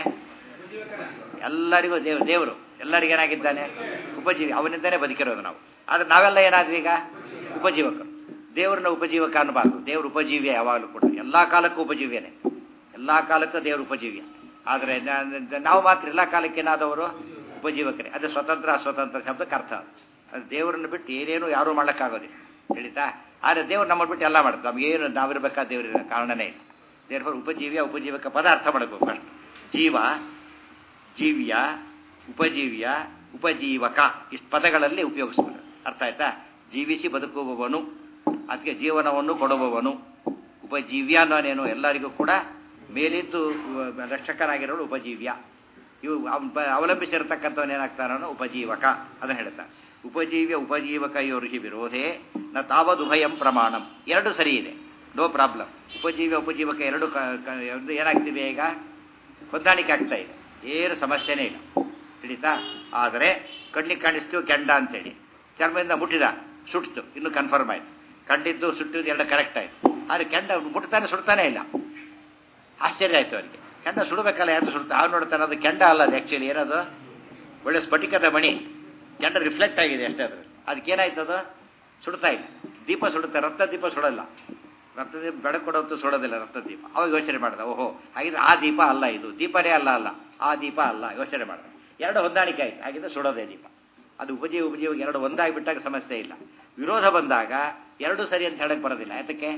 ಎಲ್ಲರಿಗೂ ದೇವರು ಎಲ್ಲರಿಗೂ ಏನಾಗಿದ್ದಾನೆ? ಉಪಜೀವಿ. ಅವನಿಂದನೇ ಬದುಕಿರೋದು ನಾವು. ಆದ್ರೆ ನಾವೆಲ್ಲ ಏನಾದ್ವಿ ಈಗ? ಉಪಜೀವಕರು. ದೇವ್ರನ್ನ ಉಪಜೀವಕ ಅನ್ನಬಾರ್ದು. ದೇವ್ರ ಉಪಜೀವ್ಯ ಯಾವಾಗಲೂ ಕೂಡ ಎಲ್ಲ ಕಾಲಕ್ಕೂ ಉಪಜೀವ್ಯನೇ. ಎಲ್ಲ ಕಾಲಕ್ಕೂ ದೇವ್ರ ಉಪಜೀವ್ಯ. ಆದರೆ ನಾವು ಮಾತ್ರ ಎಲ್ಲ ಕಾಲಕ್ಕೆ ಏನಾದವರು ಉಪಜೀವಕರೇ. ಅದು ಸ್ವತಂತ್ರ ಅಸ್ವತಂತ್ರ ಶಬ್ದಕ್ಕೆ ಅರ್ಥ. ಅದು ದೇವರನ್ನು ಬಿಟ್ಟು ಏನೇನು ಯಾರೂ ಮಾಡೋಕ್ಕಾಗೋದಿಲ್ಲ, ತಿಳಿತಾ? ಆದರೆ ದೇವ್ರು ನಮ್ಮನ್ನು ಬಿಟ್ಟು ಎಲ್ಲ ಮಾಡುತ್ತೆ. ನಮಗೇನು ನಾವಿರ್ಬೇಕಾದ ದೇವರಿನ ಕಾರಣನೇ ಇಲ್ಲ. ದೇವ್ರ ಉಪಜೀವ್ಯ ಉಪಜೀವಕ ಪದ ಅರ್ಥ ಮಾಡಬೇಕು ಫಸ್ಟ್. ಜೀವ, ಜೀವ್ಯ, ಉಪಜೀವ್ಯ, ಉಪಜೀವಕ ಇಷ್ಟು ಪದಗಳಲ್ಲಿ ಉಪಯೋಗಿಸ್ಬೋದು. ಅರ್ಥ ಆಯ್ತಾ? ಜೀವಿಸಿ ಬದುಕುವವನು, ಅದಕ್ಕೆ ಜೀವನವನ್ನು ಕೊಡುವವನು. ಉಪಜೀವ್ಯ ಅನ್ನೋನೇನು? ಎಲ್ಲರಿಗೂ ಕೂಡ ಮೇಲಿದ್ದು ರಕ್ಷಕನಾಗಿರೋನು ಉಪಜೀವ್ಯ. ಇವು ಅವಲಂಬಿಸಿರತಕ್ಕಂಥವನು ಏನಾಗ್ತಾನೋ ಉಪಜೀವಕ. ಅದನ್ನು ಹೇಳ್ತಾರೆ. ಉಪಜೀವ್ಯ ಉಪಜೀವಕಯೋರ್ಹಿ ವಿರೋಧೆ ನ ತಾವದುಭಯಂ ಪ್ರಮಾಣಂ. ಎರಡು ಸರಿ ಇದೆ, ನೋ ಪ್ರಾಬ್ಲಮ್. ಉಪಜೀವ್ಯ ಉಪಜೀವಕ ಎರಡು ಏನಾಗ್ತಿವೆ ಈಗ? ಹೊಂದಾಣಿಕೆ ಆಗ್ತಾ ಇದೆ, ಏನು ಸಮಸ್ಯೆನೇ ಇಲ್ಲ, ತಿಳಿತಾ? ಆದರೆ ಕಣ್ಣಿಗೆ ಕಾಣಿಸ್ತೀವಿ ಕೆಂಡ ಅಂತೇಳಿ, ಚರ್ಮದಿಂದ ಮುಟ್ಟಿದ ಸುಟ್ಟಿತು, ಇನ್ನೂ ಕನ್ಫರ್ಮ್ ಆಯ್ತು. ಕಂಡಿದ್ದು ಸುಟ್ಟಿದ್ದು ಎರಡು ಕರೆಕ್ಟ್ ಆಯ್ತು. ಆದರೆ ಕೆಂಡ ಮುಟ್ತಾನೆ ಸುಡ್ತಾನೆ ಇಲ್ಲ. ಆಶ್ಚರ್ಯ ಆಯ್ತು ಅವರಿಗೆ. ಕೆಂಡ ಸುಡಬೇಕಲ್ಲ, ಯಾರು ಸುಡ್ತಾ? ಅವ್ರು ನೋಡ್ತಾನೆ ಅದು ಕೆಂಡ ಅಲ್ಲ, ಅದು ಆ್ಯಕ್ಚುಲಿ ಏನದು? ಒಳ್ಳೆ ಸ್ಫಟಿಕದ ಮಣಿ. ಕೆಂಡ ರಿಫ್ಲೆಕ್ಟ್ ಆಗಿದೆ ಅಷ್ಟೇ. ಅದ್ರ ಅದಕ್ಕೇನಾಯ್ತದು? ಸುಡ್ತಾ ಇಲ್ಲ. ದೀಪ ಸುಡುತ್ತೆ, ರಕ್ತ ದೀಪ ಸುಡಲ್ಲ. ರಕ್ತದೀಪ ಬೆಳಕು ಕೊಡೋದು ಸುಡೋದಿಲ್ಲ ರಕ್ತದೀಪ. ಅವಾಗ ಯೋಚನೆ ಮಾಡ್ದ, ಓಹೋ ಹಾಗಿದ್ರೆ ಆ ದೀಪ ಅಲ್ಲ, ಇದು ದೀಪನೇ ಅಲ್ಲ ಆ ದೀಪ ಅಲ್ಲ. ಯೋಚನೆ ಮಾಡ್ದ, ಎರಡು ಹೊಂದಾಣಿಕೆ ಆಯ್ತು, ಹಾಗಿದ್ರೆ ಸುಡೋದೇ ದೀಪ. ಅದು ಉಪಜೀವ ಎರಡು ಒಂದಾಗಿಬಿಟ್ಟಾಗ ಸಮಸ್ಯೆ ಇಲ್ಲ. ವಿರೋಧ ಬಂದಾಗ ಎರಡು ಸರಿ ಅಂತ ಹೇಳಕ್ ಬರೋದಿಲ್ಲ. ಯಾತಕ್ಕೆ?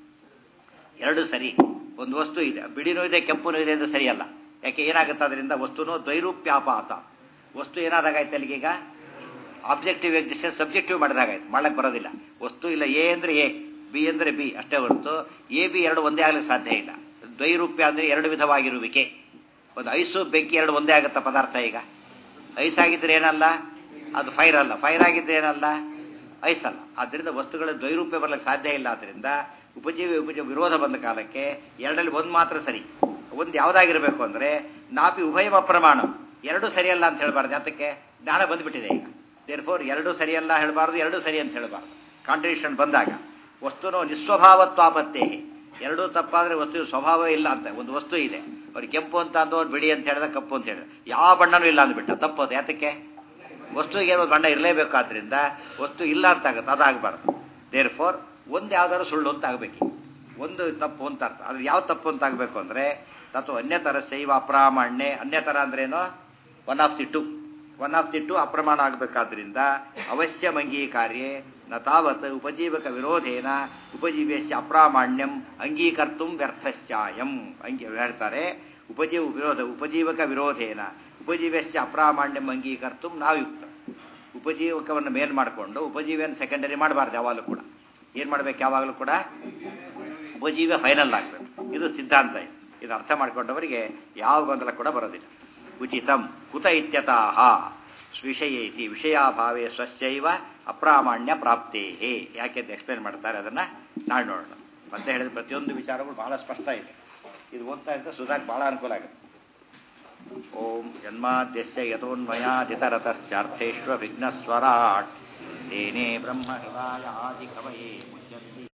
ಎರಡು ಸರಿ. ಒಂದು ವಸ್ತು ಇದೆ, ಬಿಡಿನೂ ಇದೆ ಕೆಂಪುನೂ ಇದೆ ಅಂದ್ರೆ ಸರಿಯಲ್ಲ. ಯಾಕೆ? ಏನಾಗುತ್ತೆ ಅದರಿಂದ? ವಸ್ತುನೋ ದ್ವೈರೂಪ್ಯಾಪಾತ. ವಸ್ತು ಏನಾದಾಗಾಯ್ತು ಅಲ್ಲಿಗೀಗ? ಆಬ್ಜೆಕ್ಟಿವ್ ಎಕ್ಸಿಸ್ಟೆನ್ಸ್ ಸಬ್ಜೆಕ್ಟಿವ್ ಮಾಡಿದಾಗಾಯ್ತು, ಮಾಡಕ್ಕೆ ಬರೋದಿಲ್ಲ. ವಸ್ತು ಇಲ್ಲ, ಎ ಅಂದರೆ ಎ, ಬಿ ಅಂದರೆ ಬಿ ಅಷ್ಟೇ ಹೊರತು ಎ ಬಿ ಎರಡು ಒಂದೇ ಆಗಲಿಕ್ಕೆ ಸಾಧ್ಯ ಇಲ್ಲ. ದ್ವೈರೂಪ್ಯ ಅಂದರೆ ಎರಡು ವಿಧವಾಗಿರುವಿಕೆ. ಒಂದು ಐಸು ಬೆಂಕಿ ಎರಡು ಒಂದೇ ಆಗುತ್ತಾ ಪದಾರ್ಥ? ಈಗ ಐಸ್ ಆಗಿದ್ರೆ ಏನಲ್ಲ, ಅದು ಫೈರ್ ಅಲ್ಲ. ಫೈರ್ ಆಗಿದ್ರೆ ಏನಲ್ಲ, ಐಸ್ ಅಲ್ಲ. ಆದ್ದರಿಂದ ವಸ್ತುಗಳ ದ್ವೈರೂಪ್ಯ ಬರಲಿಕ್ಕೆ ಸಾಧ್ಯ ಇಲ್ಲ. ಆದ್ದರಿಂದ ಉಪಜೀವ ವಿರೋಧ ಬಂದ ಕಾಲಕ್ಕೆ ಎರಡರಲ್ಲಿ ಒಂದು ಮಾತ್ರ ಸರಿ. ಒಂದು ಯಾವುದಾಗಿರಬೇಕು ಅಂದರೆ ನಾಪಿ ಉಭಯಮ ಪ್ರಮಾಣ. ಎರಡೂ ಸರಿಯಲ್ಲ ಅಂತ ಹೇಳಬಾರ್ದು. ಯಾತಕ್ಕೆ? ಜ್ಞಾನ ಬಂದುಬಿಟ್ಟಿದೆ ಈಗ. ದೇರ್ಫೋರ್ ಎರಡೂ ಸರಿಯಲ್ಲ ಹೇಳಬಾರ್ದು, ಎರಡೂ ಸರಿ ಅಂತ ಹೇಳಬಾರ್ದು. ಕಾಂಟ್ರಡಿಕ್ಷನ್ ಬಂದಾಗ ವಸ್ತುನೋ ನಿಸ್ವಭಾವತ್ವಾಪತ್ತೇ. ಎರಡೂ ತಪ್ಪಾದರೆ ವಸ್ತು ಸ್ವಭಾವ ಇಲ್ಲ ಅಂತ. ಒಂದು ವಸ್ತು ಇದೆ, ಅವ್ರು ಕೆಂಪು ಅಂತ ಅಂದು ಅವ್ರು ಬಿಡಿ ಅಂತ ಹೇಳಿದ, ಕಪ್ಪು ಅಂತ ಹೇಳಿದ, ಯಾವ ಬಣ್ಣನೂ ಇಲ್ಲ ಅಂದ್ಬಿಟ್ಟ, ತಪ್ಪೋದು. ಯಾತಕ್ಕೆ? ವಸ್ತುವಿಗೆ ಒಂದು ಬಣ್ಣ ಇರಲೇಬೇಕಾದ್ರಿಂದ ವಸ್ತು ಇಲ್ಲ ಅಂತ ಆಗುತ್ತೆ, ಅದಾಗಬಾರ್ದು. ದೇರ್ಫೋರ್ ಒಂದು ಯಾವ್ದಾದ್ರು ಸುಳ್ಳು ಅಂತ ಆಗಬೇಕು, ಒಂದು ತಪ್ಪು ಅಂತ ಅರ್ಥ. ಅದು ಯಾವ ತಪ್ಪು ಅಂತ ಆಗಬೇಕು ಅಂದರೆ ತತ್ವ ಅನ್ಯತರ ಶೈವ ಅಪ್ರಾಮಾಣ್ಯ. ಅನ್ಯತರ ಅಂದ್ರೇನು? ಒನ್ ಆಫ್ ದಿ ಟು ಅಪ್ರಮಾಣ ಆಗಬೇಕಾದ್ರಿಂದ ಅವಶ್ಯಂ ಅಂಗೀಕಾರ್ಯೆ ನ ತಾವತ್ ಉಪಜೀವಕ ವಿರೋಧೇನ ಉಪಜೀವ್ಯಸ್ಯ ಅಪ್ರಾಮಾಣ್ಯಂ ಅಂಗೀಕರ್ತು ವ್ಯರ್ಥಶ್ಚಾಯಂ. ಹೇಳ್ತಾರೆ ಉಪಜೀವಕ ವಿರೋಧೇನ ಉಪಜೀವ್ಯಸ್ಯ ಅಪ್ರಾಮಾಣ್ಯಂ ಅಂಗೀಕರ್ತು ನಾಯುಕ್ತ. ಉಪಜೀವಕವನ್ನು ಮೇಲ್ ಮಾಡಿಕೊಂಡು ಉಪಜೀವಿಯನ್ನು ಸೆಕೆಂಡರಿ ಮಾಡಬಾರ್ದು. ಯಾವಾಗಲೂ ಕೂಡ ಏನು ಮಾಡಬೇಕು? ಯಾವಾಗಲೂ ಕೂಡ ಉಪಜೀವ್ಯ ಫೈನಲ್ ಆಗಬೇಕು. ಇದು ಸಿದ್ಧಾಂತ. ಇದು ಅರ್ಥ ಮಾಡಿಕೊಂಡವರಿಗೆ ಯಾವ ಗೊಂದಲ ಕೂಡ ಬರೋದಿಲ್ಲ. ಉಚಿತಂ ಕುತ ಇತ್ಯತಃ ವಿಷಯೇತಿ ವಿಷಯಾಭಾವೇ ಸ್ವಸ್ಯೈವ ಅಪ್ರಾಮಾಣ್ಯ ಪ್ರಾಪ್ತೇ. ಯಾಕೆ ಅಂತ ಎಕ್ಸ್ಪ್ಲೇನ್ ಮಾಡ್ತಾರೆ, ಅದನ್ನು ನಾಳೆ ನೋಡೋಣ. ಮತ್ತೆ ಹೇಳಿದ ಪ್ರತಿಯೊಂದು ವಿಚಾರಗಳು ಬಹಳ ಸ್ಪಷ್ಟ ಇದೆ. ಇದು ಓದ್ತಾ ಇದ್ದ ಸುಧಾಕ್ ಬಹಳ ಅನುಕೂಲ ಆಗುತ್ತೆ. ಓಂ ಜನ್ಮಾದ್ಯಸ್ಯ ಯತೋನ್ಮಯಾದಿತರತಶ್ಚಾರ್ಥೇಶ್ವ ವಿಘ್ನಸ್ವರಾಟ್ ತೇನೇ ಬ್ರಹ್ಮ ಹೃದಯ ಆದಿ ಕವಯೇ ಮುಚ್ಯಂತಿ.